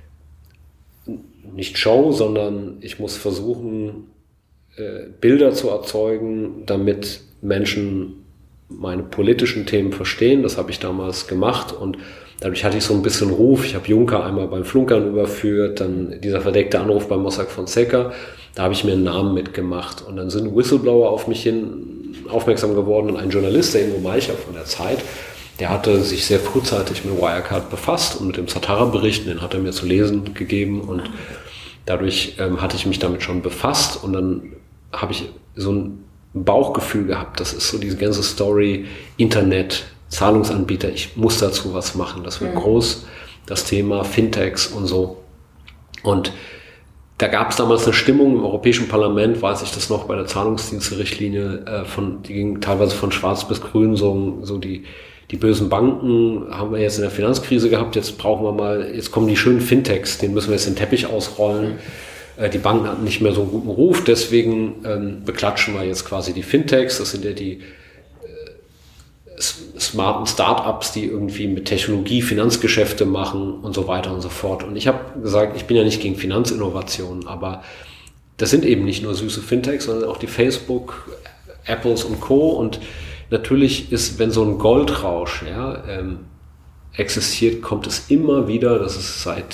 nicht Show, sondern ich muss versuchen, Bilder zu erzeugen, damit Menschen meine politischen Themen verstehen. Das habe ich damals gemacht und dadurch hatte ich so ein bisschen Ruf. Ich habe Juncker einmal beim Flunkern überführt, dann dieser verdeckte Anruf bei Mossack Fonseca. Da habe ich mir einen Namen mitgemacht und dann sind Whistleblower auf mich hin aufmerksam geworden und ein Journalist, der Ingo Meicher von der Zeit, der hatte sich sehr frühzeitig mit Wirecard befasst und mit dem Zatara-Bericht, den hat er mir zu lesen gegeben und dadurch ähm, hatte ich mich damit schon befasst und dann habe ich so ein Bauchgefühl gehabt, das ist so diese ganze Story, Internet, Zahlungsanbieter, ich muss dazu was machen, das wird mhm. groß, das Thema Fintechs und so. Und da gab es damals eine Stimmung im Europäischen Parlament, weiß ich das noch, bei der Zahlungsdienste-Richtlinie, äh, von, die ging teilweise von schwarz bis grün, so, so die, die bösen Banken haben wir jetzt in der Finanzkrise gehabt, jetzt brauchen wir mal, jetzt kommen die schönen Fintechs, den müssen wir jetzt den Teppich ausrollen. Mhm. Die Banken hatten nicht mehr so einen guten Ruf, deswegen ähm, beklatschen wir jetzt quasi die Fintechs. Das sind ja die äh, smarten Start-ups, die irgendwie mit Technologie Finanzgeschäfte machen und so weiter und so fort. Und ich habe gesagt, ich bin ja nicht gegen Finanzinnovationen, aber das sind eben nicht nur süße Fintechs, sondern auch die Facebook, Apples und Co. Und natürlich ist, wenn so ein Goldrausch ja, ähm, existiert, kommt es immer wieder, das ist seit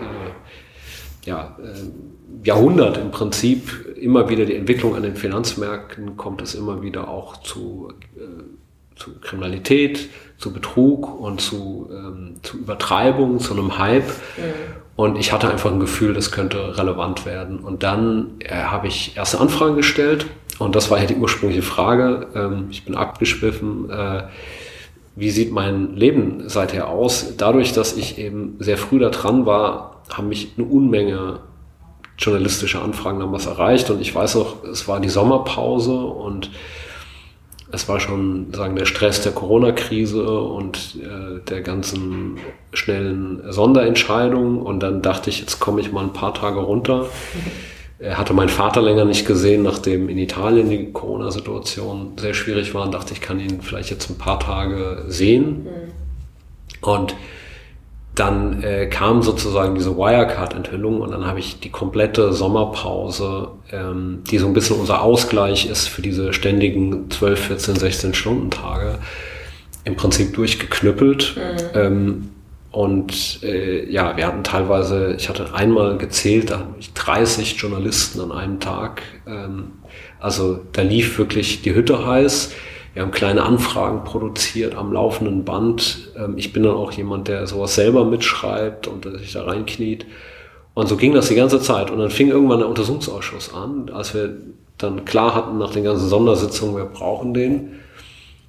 äh, ja, äh, Jahrhundert im Prinzip immer wieder die Entwicklung an den Finanzmärkten, kommt es immer wieder auch zu, äh, zu Kriminalität, zu Betrug und zu, ähm, zu Übertreibung, zu einem Hype. Mhm. Und ich hatte einfach ein Gefühl, das könnte relevant werden. Und dann äh, habe ich erste Anfragen gestellt und das war ja die ursprüngliche Frage. Ähm, ich bin abgeschwiffen. Äh, wie sieht mein Leben seither aus? Dadurch, dass ich eben sehr früh da dran war, haben mich eine Unmenge journalistische Anfragen damals erreicht und ich weiß noch, es war die Sommerpause und es war schon sagen der Stress der Corona-Krise und äh, der ganzen schnellen Sonderentscheidungen und dann dachte ich, jetzt komme ich mal ein paar Tage runter. Er hatte meinen Vater länger nicht gesehen, nachdem in Italien die Corona-Situation sehr schwierig war und dachte, ich kann ihn vielleicht jetzt ein paar Tage sehen. Mhm. Und dann äh, kam sozusagen diese Wirecard-Enthüllung und dann habe ich die komplette Sommerpause, ähm, die so ein bisschen unser Ausgleich ist für diese ständigen zwölf, vierzehn, sechzehn Stunden Tage, im Prinzip durchgeknüppelt. Mhm. Ähm, und äh, ja, wir hatten teilweise, ich hatte einmal gezählt, da hatten ich dreißig Journalisten an einem Tag. Ähm, also da lief wirklich die Hütte heiß. Wir haben kleine Anfragen produziert am laufenden Band. Ich bin dann auch jemand, der sowas selber mitschreibt und sich da reinkniet. Und so ging das die ganze Zeit. Und dann fing irgendwann der Untersuchungsausschuss an, als wir dann klar hatten nach den ganzen Sondersitzungen, wir brauchen den.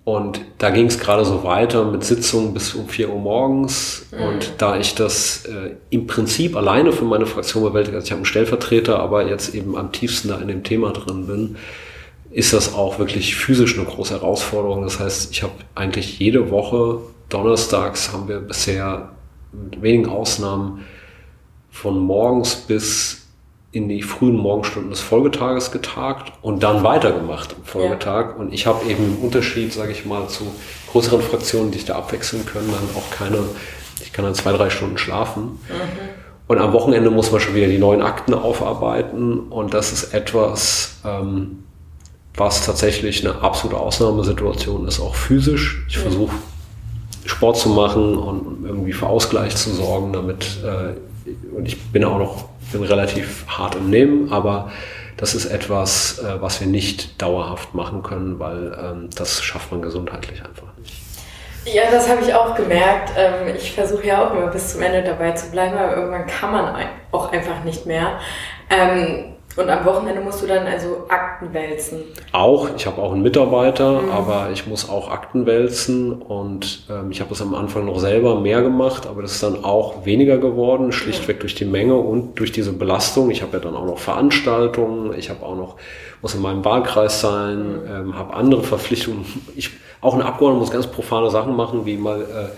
Und da ging es gerade so weiter mit Sitzungen bis um vier Uhr morgens. Mhm. Und da ich das äh, im Prinzip alleine für meine Fraktion bewältige, also ich habe einen Stellvertreter, aber jetzt eben am tiefsten da in dem Thema drin bin, ist das auch wirklich physisch eine große Herausforderung. Das heißt, ich habe eigentlich jede Woche, donnerstags haben wir bisher mit wenigen Ausnahmen von morgens bis in die frühen Morgenstunden des Folgetages getagt und dann weitergemacht am Folgetag. Ja. Und ich habe eben im Unterschied, sage ich mal, zu größeren Fraktionen, die sich da abwechseln können, dann auch keine, ich kann dann zwei, drei Stunden schlafen. Mhm. Und am Wochenende muss man schon wieder die neuen Akten aufarbeiten. Und das ist etwas, ähm, was tatsächlich eine absolute Ausnahmesituation ist, auch physisch. Ich mhm. versuche Sport zu machen und irgendwie für Ausgleich zu sorgen, damit, äh, und ich bin auch noch bin relativ hart im Nehmen, aber das ist etwas, äh, was wir nicht dauerhaft machen können, weil ähm, das schafft man gesundheitlich einfach nicht. Ja, das habe ich auch gemerkt. Ähm, ich versuche ja auch immer bis zum Ende dabei zu bleiben, aber irgendwann kann man auch einfach nicht mehr. Ähm, Und am Wochenende musst du dann also Akten wälzen? Auch, ich habe auch einen Mitarbeiter, mhm. aber ich muss auch Akten wälzen und ähm, ich habe das am Anfang noch selber mehr gemacht, aber das ist dann auch weniger geworden, schlichtweg mhm. durch die Menge und durch diese Belastung. Ich habe ja dann auch noch Veranstaltungen, ich habe auch noch, muss in meinem Wahlkreis sein, mhm. ähm, habe andere Verpflichtungen. Ich, auch ein Abgeordneter muss ganz profane Sachen machen, wie mal äh,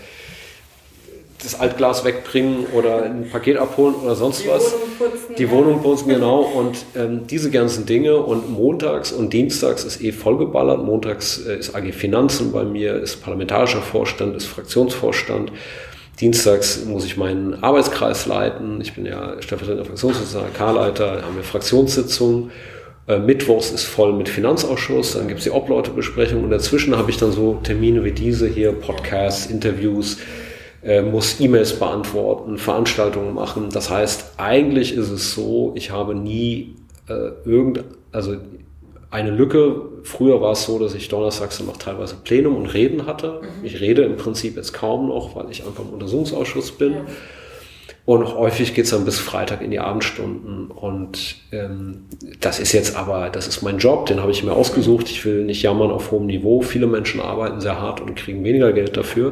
das Altglas wegbringen oder ein Paket abholen oder sonst die was. Wohnung putzen, die ja. Wohnung putzen, genau. Und ähm, diese ganzen Dinge. Und montags und dienstags ist eh vollgeballert. Montags äh, ist A G Finanzen bei mir, ist parlamentarischer Vorstand, ist Fraktionsvorstand. Dienstags muss ich meinen Arbeitskreis leiten. Ich bin ja stellvertretender Fraktionsvorsitzender, K-Leiter, haben wir Fraktionssitzungen. Äh, Mittwochs ist voll mit Finanzausschuss, dann gibt es die Obleute-Besprechung. Und dazwischen habe ich dann so Termine wie diese hier, Podcasts, Interviews, Äh, muss E-Mails beantworten, Veranstaltungen machen. Das heißt, eigentlich ist es so, ich habe nie äh, irgend, also eine Lücke. Früher war es so, dass ich donnerstags dann noch teilweise Plenum und Reden hatte. Mhm. Ich rede im Prinzip jetzt kaum noch, weil ich einfach im Untersuchungsausschuss bin. Ja. Und häufig geht es dann bis Freitag in die Abendstunden. Und ähm, das ist jetzt aber, das ist mein Job, den habe ich mir ausgesucht. Ich will nicht jammern auf hohem Niveau. Viele Menschen arbeiten sehr hart und kriegen weniger Geld dafür.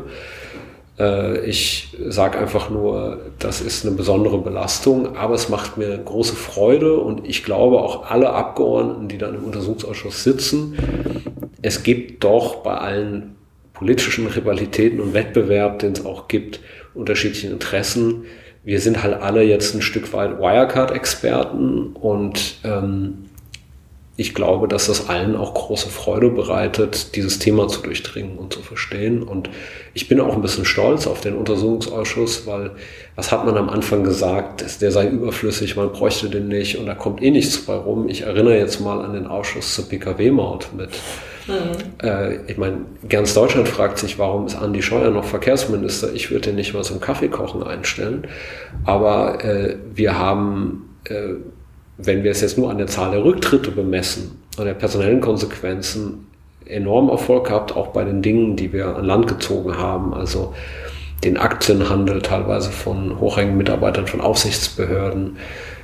Ich sage einfach nur, das ist eine besondere Belastung, aber es macht mir große Freude und ich glaube auch alle Abgeordneten, die dann im Untersuchungsausschuss sitzen, es gibt doch bei allen politischen Rivalitäten und Wettbewerb, den es auch gibt, unterschiedliche Interessen. Wir sind halt alle jetzt ein Stück weit Wirecard-Experten und ähm, ich glaube, dass das allen auch große Freude bereitet, dieses Thema zu durchdringen und zu verstehen. Und ich bin auch ein bisschen stolz auf den Untersuchungsausschuss, weil was hat man am Anfang gesagt, der sei überflüssig, man bräuchte den nicht und da kommt eh nichts bei rum. Ich erinnere jetzt mal an den Ausschuss zur P K W-Maut mit. Mhm. Äh, ich meine, ganz Deutschland fragt sich, warum ist Andi Scheuer noch Verkehrsminister? Ich würde den nicht mal zum Kaffeekochen einstellen. Aber äh, wir haben... Äh, wenn wir es jetzt nur an der Zahl der Rücktritte bemessen und der personellen Konsequenzen, enorm Erfolg gehabt, auch bei den Dingen, die wir an Land gezogen haben, also den Aktienhandel teilweise von hochrangigen Mitarbeitern von Aufsichtsbehörden.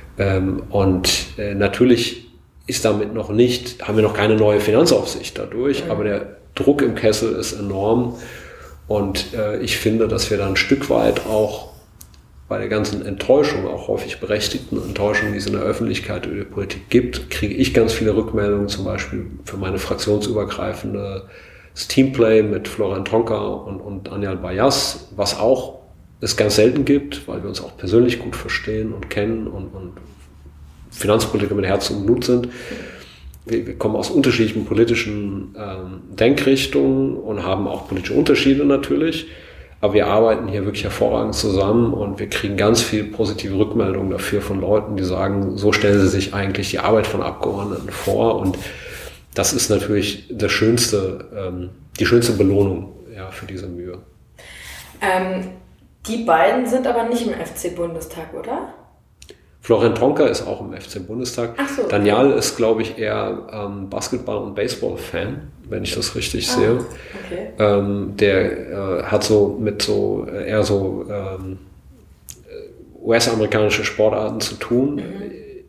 Und natürlich ist damit noch nicht, haben wir noch keine neue Finanzaufsicht dadurch, mhm. aber der Druck im Kessel ist enorm und ich finde, dass wir da ein Stück weit auch bei der ganzen Enttäuschung, auch häufig berechtigten Enttäuschung, die es in der Öffentlichkeit über die Politik gibt, kriege ich ganz viele Rückmeldungen, zum Beispiel für meine fraktionsübergreifende Teamplay mit Florian Tonka und, und Anjal Bayas, was auch es ganz selten gibt, weil wir uns auch persönlich gut verstehen und kennen und, und Finanzpolitiker mit Herz und Blut sind. Wir, wir kommen aus unterschiedlichen politischen ähm, Denkrichtungen und haben auch politische Unterschiede natürlich. Aber wir arbeiten hier wirklich hervorragend zusammen und wir kriegen ganz viel positive Rückmeldungen dafür von Leuten, die sagen, so stellen sie sich eigentlich die Arbeit von Abgeordneten vor. Und das ist natürlich das schönste, ähm, die schönste Belohnung ja, für diese Mühe. Ähm, die beiden sind aber nicht im F C-Bundestag, oder? Florian Tonka ist auch im F C-Bundestag. Ach so. Daniel ist, glaube ich, eher ähm, Basketball- und Baseball-Fan, wenn ich das richtig ah, sehe. Okay. Ähm, der äh, hat so mit so äh, eher so ähm, U S-amerikanische Sportarten zu tun. Mhm.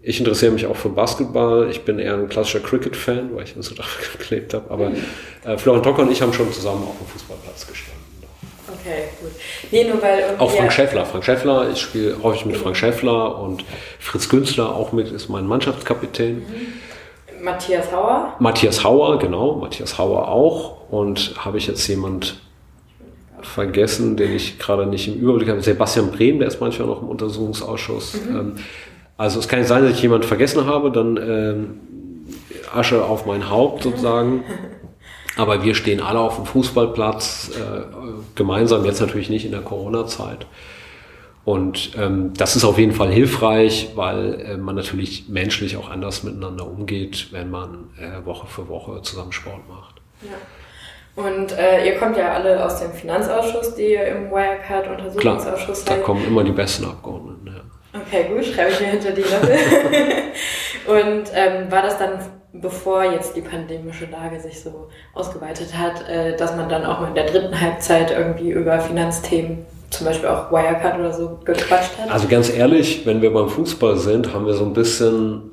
ich interessiere mich auch für Basketball. Ich bin eher ein klassischer Cricket-Fan, weil ich in Südafrika gelebt habe. Aber äh, Florian Tocker und ich haben schon zusammen auf dem Fußballplatz gestanden. Okay, gut. Nee, nur weil auch Frank Schäffler. Frank Schäffler, ich spiele häufig mit Frank Schäffler und Fritz Günzler auch mit, ist mein Mannschaftskapitän. Mhm. Matthias Hauer? Matthias Hauer, genau. Matthias Hauer auch. Und habe ich jetzt jemand vergessen, den ich gerade nicht im Überblick habe. Sebastian Brehm, der ist manchmal noch im Untersuchungsausschuss. Mhm. Ähm, also es kann nicht sein, dass ich jemanden vergessen habe, dann ähm, Asche auf mein Haupt sozusagen. Aber wir stehen alle auf dem Fußballplatz äh, gemeinsam, jetzt natürlich nicht in der Corona-Zeit. Und ähm, das ist auf jeden Fall hilfreich, weil äh, man natürlich menschlich auch anders miteinander umgeht, wenn man äh, Woche für Woche zusammen Sport macht. Ja. Und äh, ihr kommt ja alle aus dem Finanzausschuss, die ihr im Wirecard-Untersuchungsausschuss seid. Klar, da kommen immer die besten Abgeordneten. Ja. Okay, gut, schreibe ich mir hinter die Lappe. Und ähm, war das dann, bevor jetzt die pandemische Lage sich so ausgeweitet hat, äh, dass man dann auch mal in der dritten Halbzeit irgendwie über Finanzthemen, zum Beispiel auch Wirecard oder so, gequatscht hat? Also ganz ehrlich, wenn wir beim Fußball sind, haben wir so ein bisschen,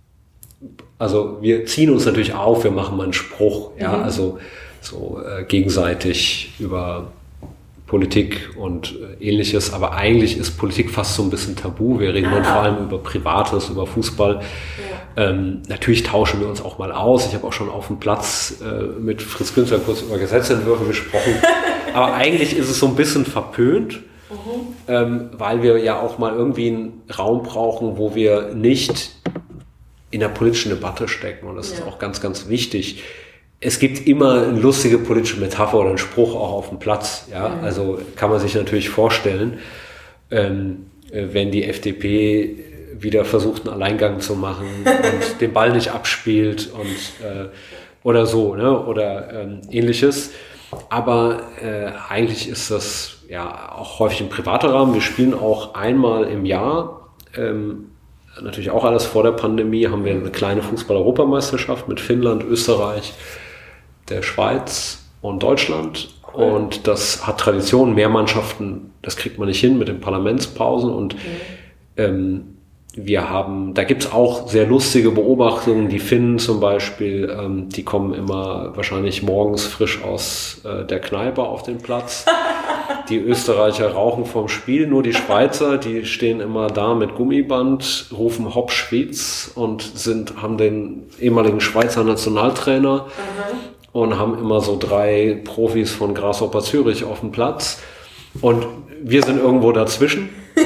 also wir ziehen uns natürlich auf, wir machen mal einen Spruch, ja, mhm. also so äh, gegenseitig über Politik und äh, Ähnliches, aber eigentlich ist Politik fast so ein bisschen tabu. Wir reden dann vor allem über Privates, über Fußball. Ja. Ähm, natürlich tauschen wir uns auch mal aus. Ich habe auch schon auf dem Platz äh, mit Fritz Günzler kurz über Gesetzentwürfe gesprochen. Aber eigentlich ist es so ein bisschen verpönt, mhm. ähm, weil wir ja auch mal irgendwie einen Raum brauchen, wo wir nicht in der politischen Debatte stecken. Und das ja. ist auch ganz, ganz wichtig. Es gibt immer eine lustige politische Metapher oder einen Spruch auch auf dem Platz. Ja, mhm. also kann man sich natürlich vorstellen, ähm, wenn die F D P wieder versucht, einen Alleingang zu machen und den Ball nicht abspielt und äh, oder so, ne, oder ähm, Ähnliches. Aber äh, eigentlich ist das ja auch häufig im privaten Rahmen. Wir spielen auch einmal im Jahr. Ähm, natürlich auch alles vor der Pandemie. Haben wir eine kleine Fußball-Europameisterschaft mit Finnland, Österreich, der Schweiz und Deutschland. Cool. Und das hat Tradition, mehr Mannschaften, das kriegt man nicht hin mit den Parlamentspausen. Und okay. ähm, wir haben, da gibt's auch sehr lustige Beobachtungen. Die Finnen zum Beispiel, ähm, die kommen immer wahrscheinlich morgens frisch aus äh, der Kneipe auf den Platz. Die Österreicher rauchen vorm Spiel, nur die Schweizer, die stehen immer da mit Gummiband, rufen Hopp Schwyz und sind, haben den ehemaligen Schweizer Nationaltrainer. Mhm. Und haben immer so drei Profis von Grasshopper Zürich auf dem Platz. Und wir sind irgendwo dazwischen.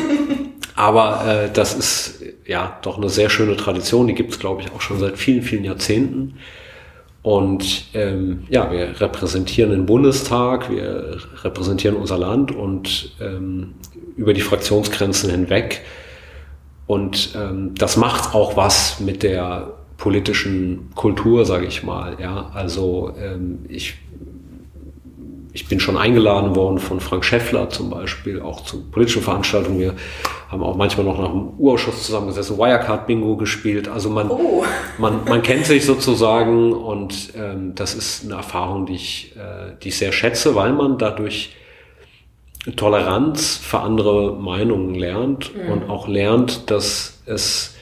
Aber äh, das ist ja doch eine sehr schöne Tradition. Die gibt es, glaube ich, auch schon seit vielen, vielen Jahrzehnten. Und ähm, ja, wir repräsentieren den Bundestag, wir repräsentieren unser Land und ähm, über die Fraktionsgrenzen hinweg. Und ähm, das macht auch was mit der politischen Kultur, sage ich mal. Ja, also ähm, ich, ich bin schon eingeladen worden von Frank Schäffler zum Beispiel, auch zu politischen Veranstaltungen. Wir haben auch manchmal noch nach dem Urausschuss zusammengesessen, Wirecard-Bingo gespielt. Also man, oh. man, man kennt sich sozusagen und ähm, das ist eine Erfahrung, die ich, äh, die ich sehr schätze, weil man dadurch Toleranz für andere Meinungen lernt mhm. und auch lernt, dass es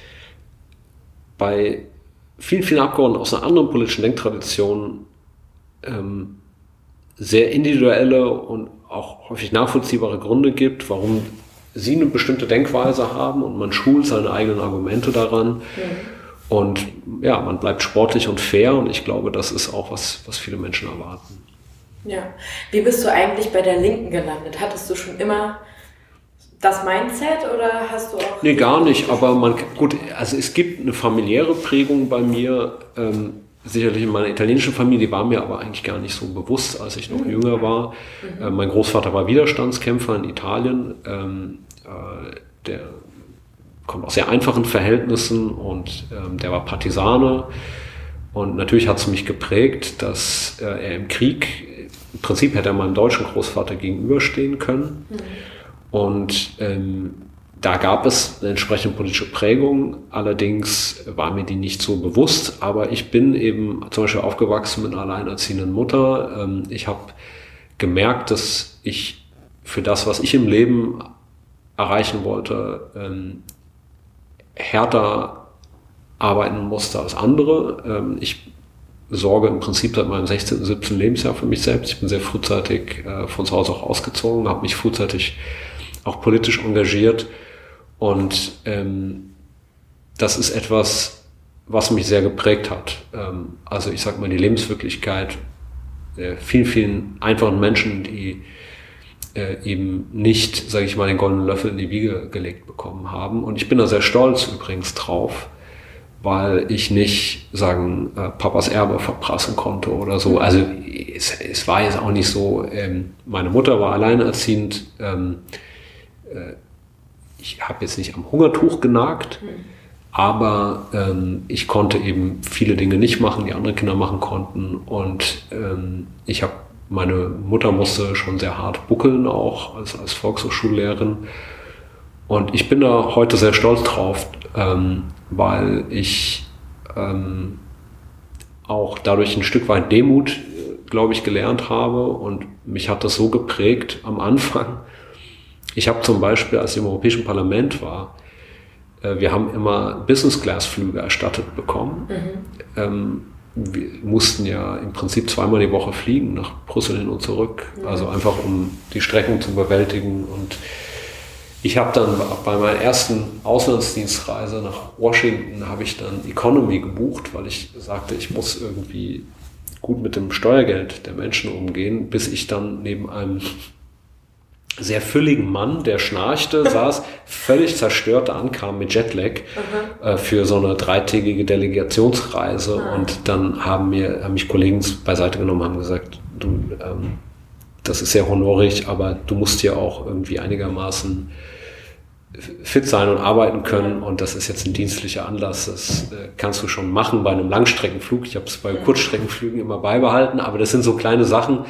bei vielen, vielen Abgeordneten aus einer anderen politischen Denktradition ähm, sehr individuelle und auch häufig nachvollziehbare Gründe gibt, warum sie eine bestimmte Denkweise haben und man schult seine eigenen Argumente daran. Mhm. Und ja, man bleibt sportlich und fair und ich glaube, das ist auch was, was viele Menschen erwarten. Ja. Wie bist du eigentlich bei der Linken gelandet? Hattest du schon immer das Mindset oder hast du auch... Nee, gar nicht, aber man, gut, also es gibt eine familiäre Prägung bei mir, ähm, sicherlich in meiner italienischen Familie, war mir aber eigentlich gar nicht so bewusst, als ich noch mhm. jünger war. Mhm. Äh, mein Großvater war Widerstandskämpfer in Italien, ähm, äh, der kommt aus sehr einfachen Verhältnissen und ähm, der war Partisane und natürlich hat es mich geprägt, dass äh, er im Krieg, im Prinzip hätte er meinem deutschen Großvater gegenüberstehen können. Mhm. Und ähm, da gab es eine entsprechende politische Prägung, allerdings war mir die nicht so bewusst, aber ich bin eben zum Beispiel aufgewachsen mit einer alleinerziehenden Mutter. Ähm, ich habe gemerkt, dass ich für das, was ich im Leben erreichen wollte, ähm, härter arbeiten musste als andere. Ähm, ich sorge im Prinzip seit meinem sechzehnten, siebzehnten Lebensjahr für mich selbst. Ich bin sehr frühzeitig äh, von zu Hause auch ausgezogen, habe mich frühzeitig auch politisch engagiert und ähm, das ist etwas, was mich sehr geprägt hat. Ähm, also ich sag mal, die Lebenswirklichkeit äh, vielen, vielen einfachen Menschen, die äh, eben nicht, sage ich mal, den goldenen Löffel in die Wiege gelegt bekommen haben. Und ich bin da sehr stolz übrigens drauf, weil ich nicht, sagen, äh, Papas Erbe verprassen konnte oder so. Also es, es war jetzt auch nicht so, ähm, meine Mutter war alleinerziehend, ähm, äh, ich habe jetzt nicht am Hungertuch genagt, mhm. aber ähm, ich konnte eben viele Dinge nicht machen, die andere Kinder machen konnten. Und ähm, ich habe, meine Mutter musste schon sehr hart buckeln, auch als, als Volkshochschullehrerin. Und ich bin da heute sehr stolz drauf, ähm, weil ich ähm, auch dadurch ein Stück weit Demut, glaube ich, gelernt habe. Und mich hat das so geprägt am Anfang. Ich habe zum Beispiel, als ich im Europäischen Parlament war, äh, wir haben immer Business-Class-Flüge erstattet bekommen. Mhm. Ähm, wir mussten ja im Prinzip zweimal die Woche fliegen, nach Brüssel hin und zurück. Mhm. Also einfach, um die Strecken zu bewältigen. Und ich habe dann bei meiner ersten Auslandsdienstreise nach Washington habe ich dann Economy gebucht, weil ich sagte, ich muss irgendwie gut mit dem Steuergeld der Menschen umgehen, bis ich dann neben einem sehr fülligen Mann, der schnarchte, saß, völlig zerstört ankam mit Jetlag äh, für so eine dreitägige Delegationsreise. Ah. Und dann haben mir haben mich Kollegen beiseite genommen, haben gesagt, du, ähm, das ist sehr honorig, aber du musst hier auch irgendwie einigermaßen fit sein und arbeiten können. Und das ist jetzt ein dienstlicher Anlass. Das äh, kannst du schon machen bei einem Langstreckenflug. Ich habe es bei Kurzstreckenflügen immer beibehalten, aber das sind so kleine Sachen,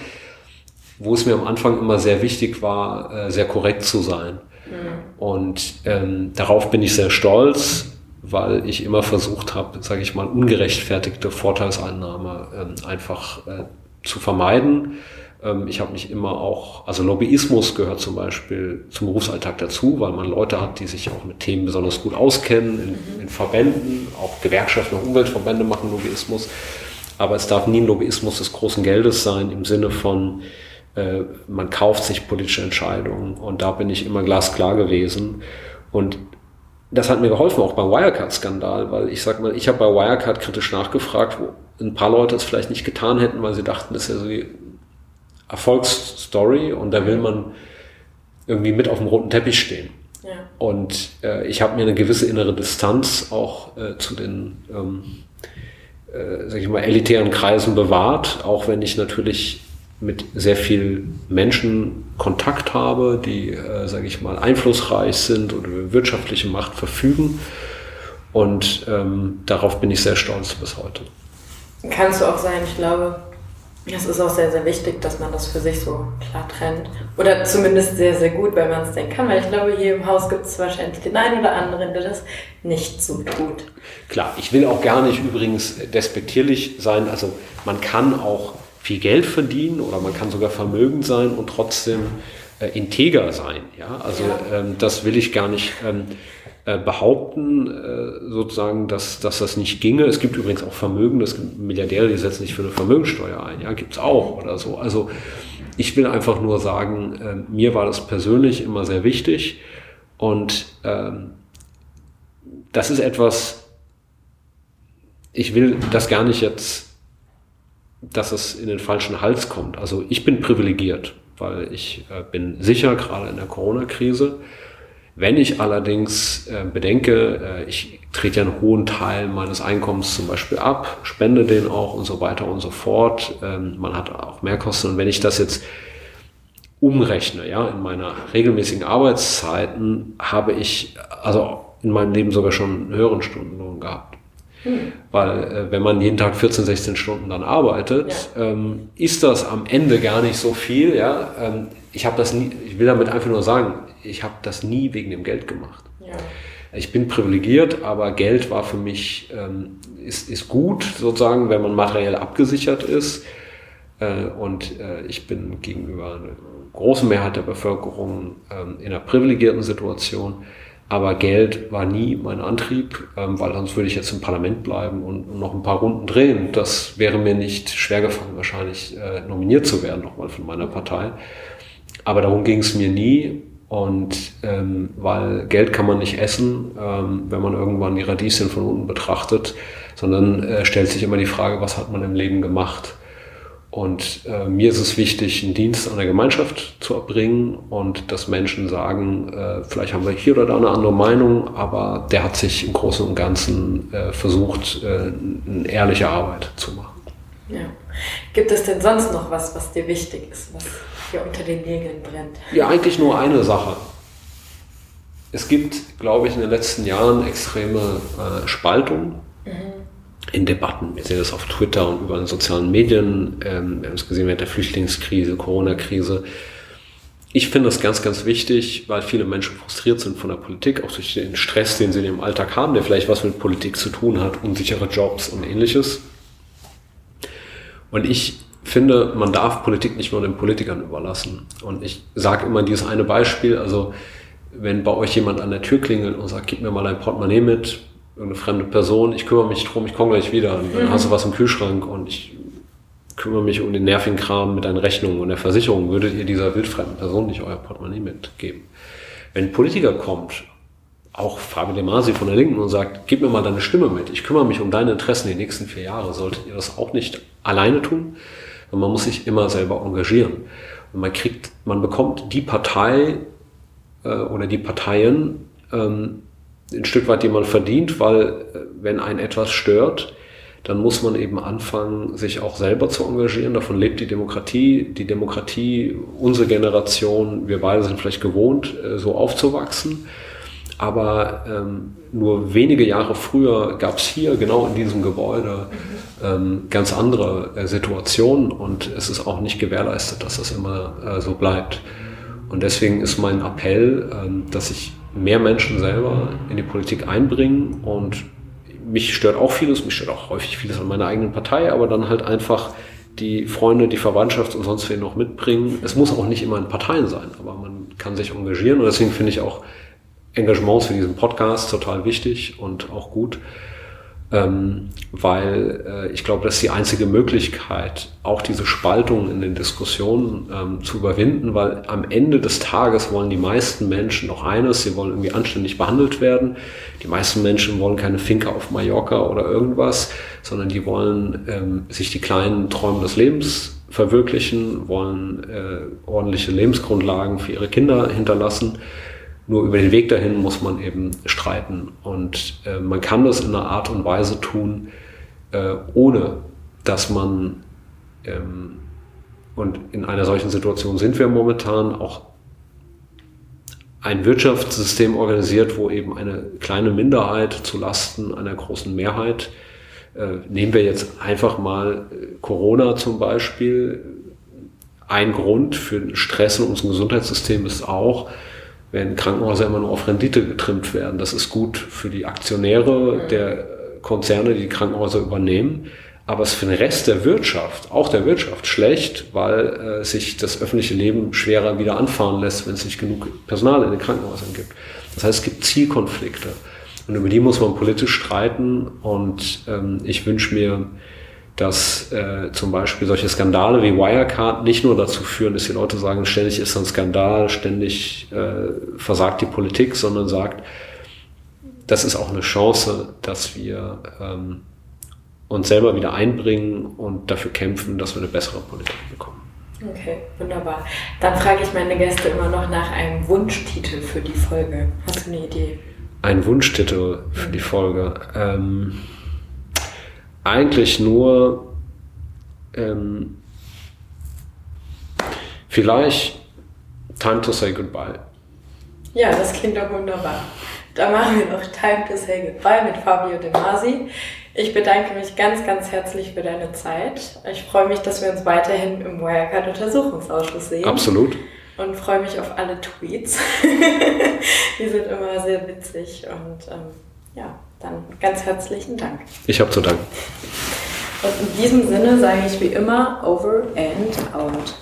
wo es mir am Anfang immer sehr wichtig war, äh, sehr korrekt zu sein. Mhm. Und ähm, darauf bin ich sehr stolz, weil ich immer versucht habe, sage ich mal, ungerechtfertigte Vorteilseinnahme ähm, einfach äh, zu vermeiden. Ähm, ich habe mich immer auch, also Lobbyismus gehört zum Beispiel zum Berufsalltag dazu, weil man Leute hat, die sich auch mit Themen besonders gut auskennen, in, mhm. in Verbänden, auch Gewerkschaften und Umweltverbände machen Lobbyismus. Aber es darf nie ein Lobbyismus des großen Geldes sein, im Sinne von, man kauft sich politische Entscheidungen und da bin ich immer glasklar gewesen und das hat mir geholfen, auch beim Wirecard-Skandal, weil ich sag mal, ich habe bei Wirecard kritisch nachgefragt, wo ein paar Leute es vielleicht nicht getan hätten, weil sie dachten, das ist ja so die Erfolgsstory und da will man irgendwie mit auf dem roten Teppich stehen. Ja. Und äh, ich habe mir eine gewisse innere Distanz auch äh, zu den ähm, äh, sag ich mal, elitären Kreisen bewahrt, auch wenn ich natürlich mit sehr vielen Menschen Kontakt habe, die, äh, sage ich mal, einflussreich sind und über wirtschaftliche Macht verfügen. Und ähm, darauf bin ich sehr stolz bis heute. Kannst du auch sein, ich glaube, es ist auch sehr, sehr wichtig, dass man das für sich so klar trennt. Oder zumindest sehr, sehr gut, wenn man es denn kann. Weil ich glaube, hier im Haus gibt es wahrscheinlich den einen oder anderen, der das nicht so tut. Klar, ich will auch gar nicht übrigens despektierlich sein. Also man kann auch viel Geld verdienen oder man kann sogar vermögend sein und trotzdem äh, integer sein. Ja? Also ja. Ähm, das will ich gar nicht ähm, äh, behaupten, äh, sozusagen, dass, dass das nicht ginge. Es gibt übrigens auch Vermögen, es gibt Milliardäre, die setzen sich für eine Vermögenssteuer ein. Ja, gibt es auch oder so. Also ich will einfach nur sagen, äh, mir war das persönlich immer sehr wichtig und ähm, das ist etwas, ich will das gar nicht jetzt, dass es in den falschen Hals kommt. Also ich bin privilegiert, weil ich äh, bin sicher, gerade in der Corona-Krise. Wenn ich allerdings äh, bedenke, äh, ich trete ja einen hohen Teil meines Einkommens zum Beispiel ab, spende den auch und so weiter und so fort. Ähm, man hat auch Mehrkosten. Und wenn ich das jetzt umrechne, ja, in meiner regelmäßigen Arbeitszeiten, habe ich also in meinem Leben sogar schon einen höheren Stundenlohn gehabt. Hm. Weil äh, wenn man jeden Tag vierzehn, sechzehn Stunden dann arbeitet, ja. ähm, ist das am Ende gar nicht so viel. Ja? Ähm, ich habe das nie, ich will damit einfach nur sagen, ich habe das nie wegen dem Geld gemacht. Ja. Ich bin privilegiert, aber Geld war für mich, ähm, ist, ist gut sozusagen, wenn man materiell abgesichert ist. Äh, und äh, ich bin gegenüber einer großen Mehrheit der Bevölkerung ähm, in einer privilegierten Situation. Aber Geld war nie mein Antrieb, ähm, weil sonst würde ich jetzt im Parlament bleiben und, und noch ein paar Runden drehen. Das wäre mir nicht schwer gefallen, wahrscheinlich äh, nominiert zu werden, nochmal von meiner Partei. Aber darum ging es mir nie. Und ähm, weil Geld kann man nicht essen, ähm, wenn man irgendwann die Radieschen von unten betrachtet, sondern äh, stellt sich immer die Frage, was hat man im Leben gemacht? Und äh, mir ist es wichtig, einen Dienst an der Gemeinschaft zu erbringen und dass Menschen sagen, äh, vielleicht haben wir hier oder da eine andere Meinung, aber der hat sich im Großen und Ganzen äh, versucht, äh, eine ehrliche Arbeit zu machen. Ja. Gibt es denn sonst noch was, was dir wichtig ist, was hier unter den Nägeln brennt? Ja, eigentlich nur eine Sache. Es gibt, glaube ich, in den letzten Jahren extreme äh, Spaltung. Mhm. In Debatten. Wir sehen das auf Twitter und über den sozialen Medien. Ähm, wir haben es gesehen während der Flüchtlingskrise, Corona-Krise. Ich finde das ganz, ganz wichtig, weil viele Menschen frustriert sind von der Politik, auch durch den Stress, den sie in ihrem Alltag haben, der vielleicht was mit Politik zu tun hat, unsichere Jobs und Ähnliches. Und ich finde, man darf Politik nicht nur den Politikern überlassen. Und ich sage immer dieses eine Beispiel, also wenn bei euch jemand an der Tür klingelt und sagt, gib mir mal ein Portemonnaie mit, eine fremde Person, ich kümmere mich drum, ich komme gleich wieder. Und dann hast du was im Kühlschrank und ich kümmere mich um den nervigen Kram mit deinen Rechnungen und der Versicherung, würdet ihr dieser wildfremden Person nicht euer Portemonnaie mitgeben. Wenn ein Politiker kommt, auch Fabio De Masi von der Linken, und sagt, gib mir mal deine Stimme mit, ich kümmere mich um deine Interessen die nächsten vier Jahre, solltet ihr das auch nicht alleine tun, sondern man muss sich immer selber engagieren. Und man kriegt, man bekommt die Partei äh, oder die Parteien ähm, ein Stück weit, die man verdient, weil wenn einen etwas stört, dann muss man eben anfangen, sich auch selber zu engagieren. Davon lebt die Demokratie. Die Demokratie, unsere Generation, wir beide sind vielleicht gewohnt, so aufzuwachsen. Aber ähm, nur wenige Jahre früher gab es hier, genau in diesem Gebäude, ähm, ganz andere äh, Situationen. Und es ist auch nicht gewährleistet, dass das immer äh, so bleibt. Und deswegen ist mein Appell, ähm, dass ich mehr Menschen selber in die Politik einbringen, und mich stört auch vieles, mich stört auch häufig vieles an meiner eigenen Partei, aber dann halt einfach die Freunde, die Verwandtschaft und sonst wen noch mitbringen. Es muss auch nicht immer in Parteien sein, aber man kann sich engagieren, und deswegen finde ich auch Engagements für diesen Podcast total wichtig und auch gut, ähm, weil äh, ich glaube, das ist die einzige Möglichkeit, auch diese Spaltung in den Diskussionen ähm, zu überwinden, weil am Ende des Tages wollen die meisten Menschen noch eines, sie wollen irgendwie anständig behandelt werden. Die meisten Menschen wollen keine Finca auf Mallorca oder irgendwas, sondern die wollen ähm, sich die kleinen Träume des Lebens verwirklichen, wollen äh, ordentliche Lebensgrundlagen für ihre Kinder hinterlassen. Nur über den Weg dahin muss man eben streiten. Und äh, man kann das in einer Art und Weise tun, äh, ohne dass man, ähm, und in einer solchen Situation sind wir momentan, auch ein Wirtschaftssystem organisiert, wo eben eine kleine Minderheit zu Lasten einer großen Mehrheit, äh, nehmen wir jetzt einfach mal Corona zum Beispiel. Ein Grund für den Stress in unserem Gesundheitssystem ist auch, wenn Krankenhäuser immer nur auf Rendite getrimmt werden. Das ist gut für die Aktionäre der Konzerne, die die Krankenhäuser übernehmen. Aber es ist für den Rest der Wirtschaft, auch der Wirtschaft, schlecht, weil äh, sich das öffentliche Leben schwerer wieder anfahren lässt, wenn es nicht genug Personal in den Krankenhäusern gibt. Das heißt, es gibt Zielkonflikte. Und über die muss man politisch streiten. Und ähm, ich wünsche mir, dass äh, zum Beispiel solche Skandale wie Wirecard nicht nur dazu führen, dass die Leute sagen, ständig ist ein Skandal, ständig äh, versagt die Politik, sondern sagt, das ist auch eine Chance, dass wir ähm, uns selber wieder einbringen und dafür kämpfen, dass wir eine bessere Politik bekommen. Okay, wunderbar. Dann frage ich meine Gäste immer noch nach einem Wunschtitel für die Folge. Hast du eine Idee? Ein Wunschtitel für mhm. die Folge? Ähm, Eigentlich nur ähm, vielleicht Time to Say Goodbye. Ja, das klingt doch wunderbar. Da machen wir noch Time to Say Goodbye mit Fabio De Masi. Ich bedanke mich ganz, ganz herzlich für deine Zeit. Ich freue mich, dass wir uns weiterhin im Wirecard-Untersuchungsausschuss sehen. Absolut. Und freue mich auf alle Tweets. Die sind immer sehr witzig und ähm, ja. Dann ganz herzlichen Dank. Ich habe zu danken. Und in diesem Sinne sage ich wie immer, over and out.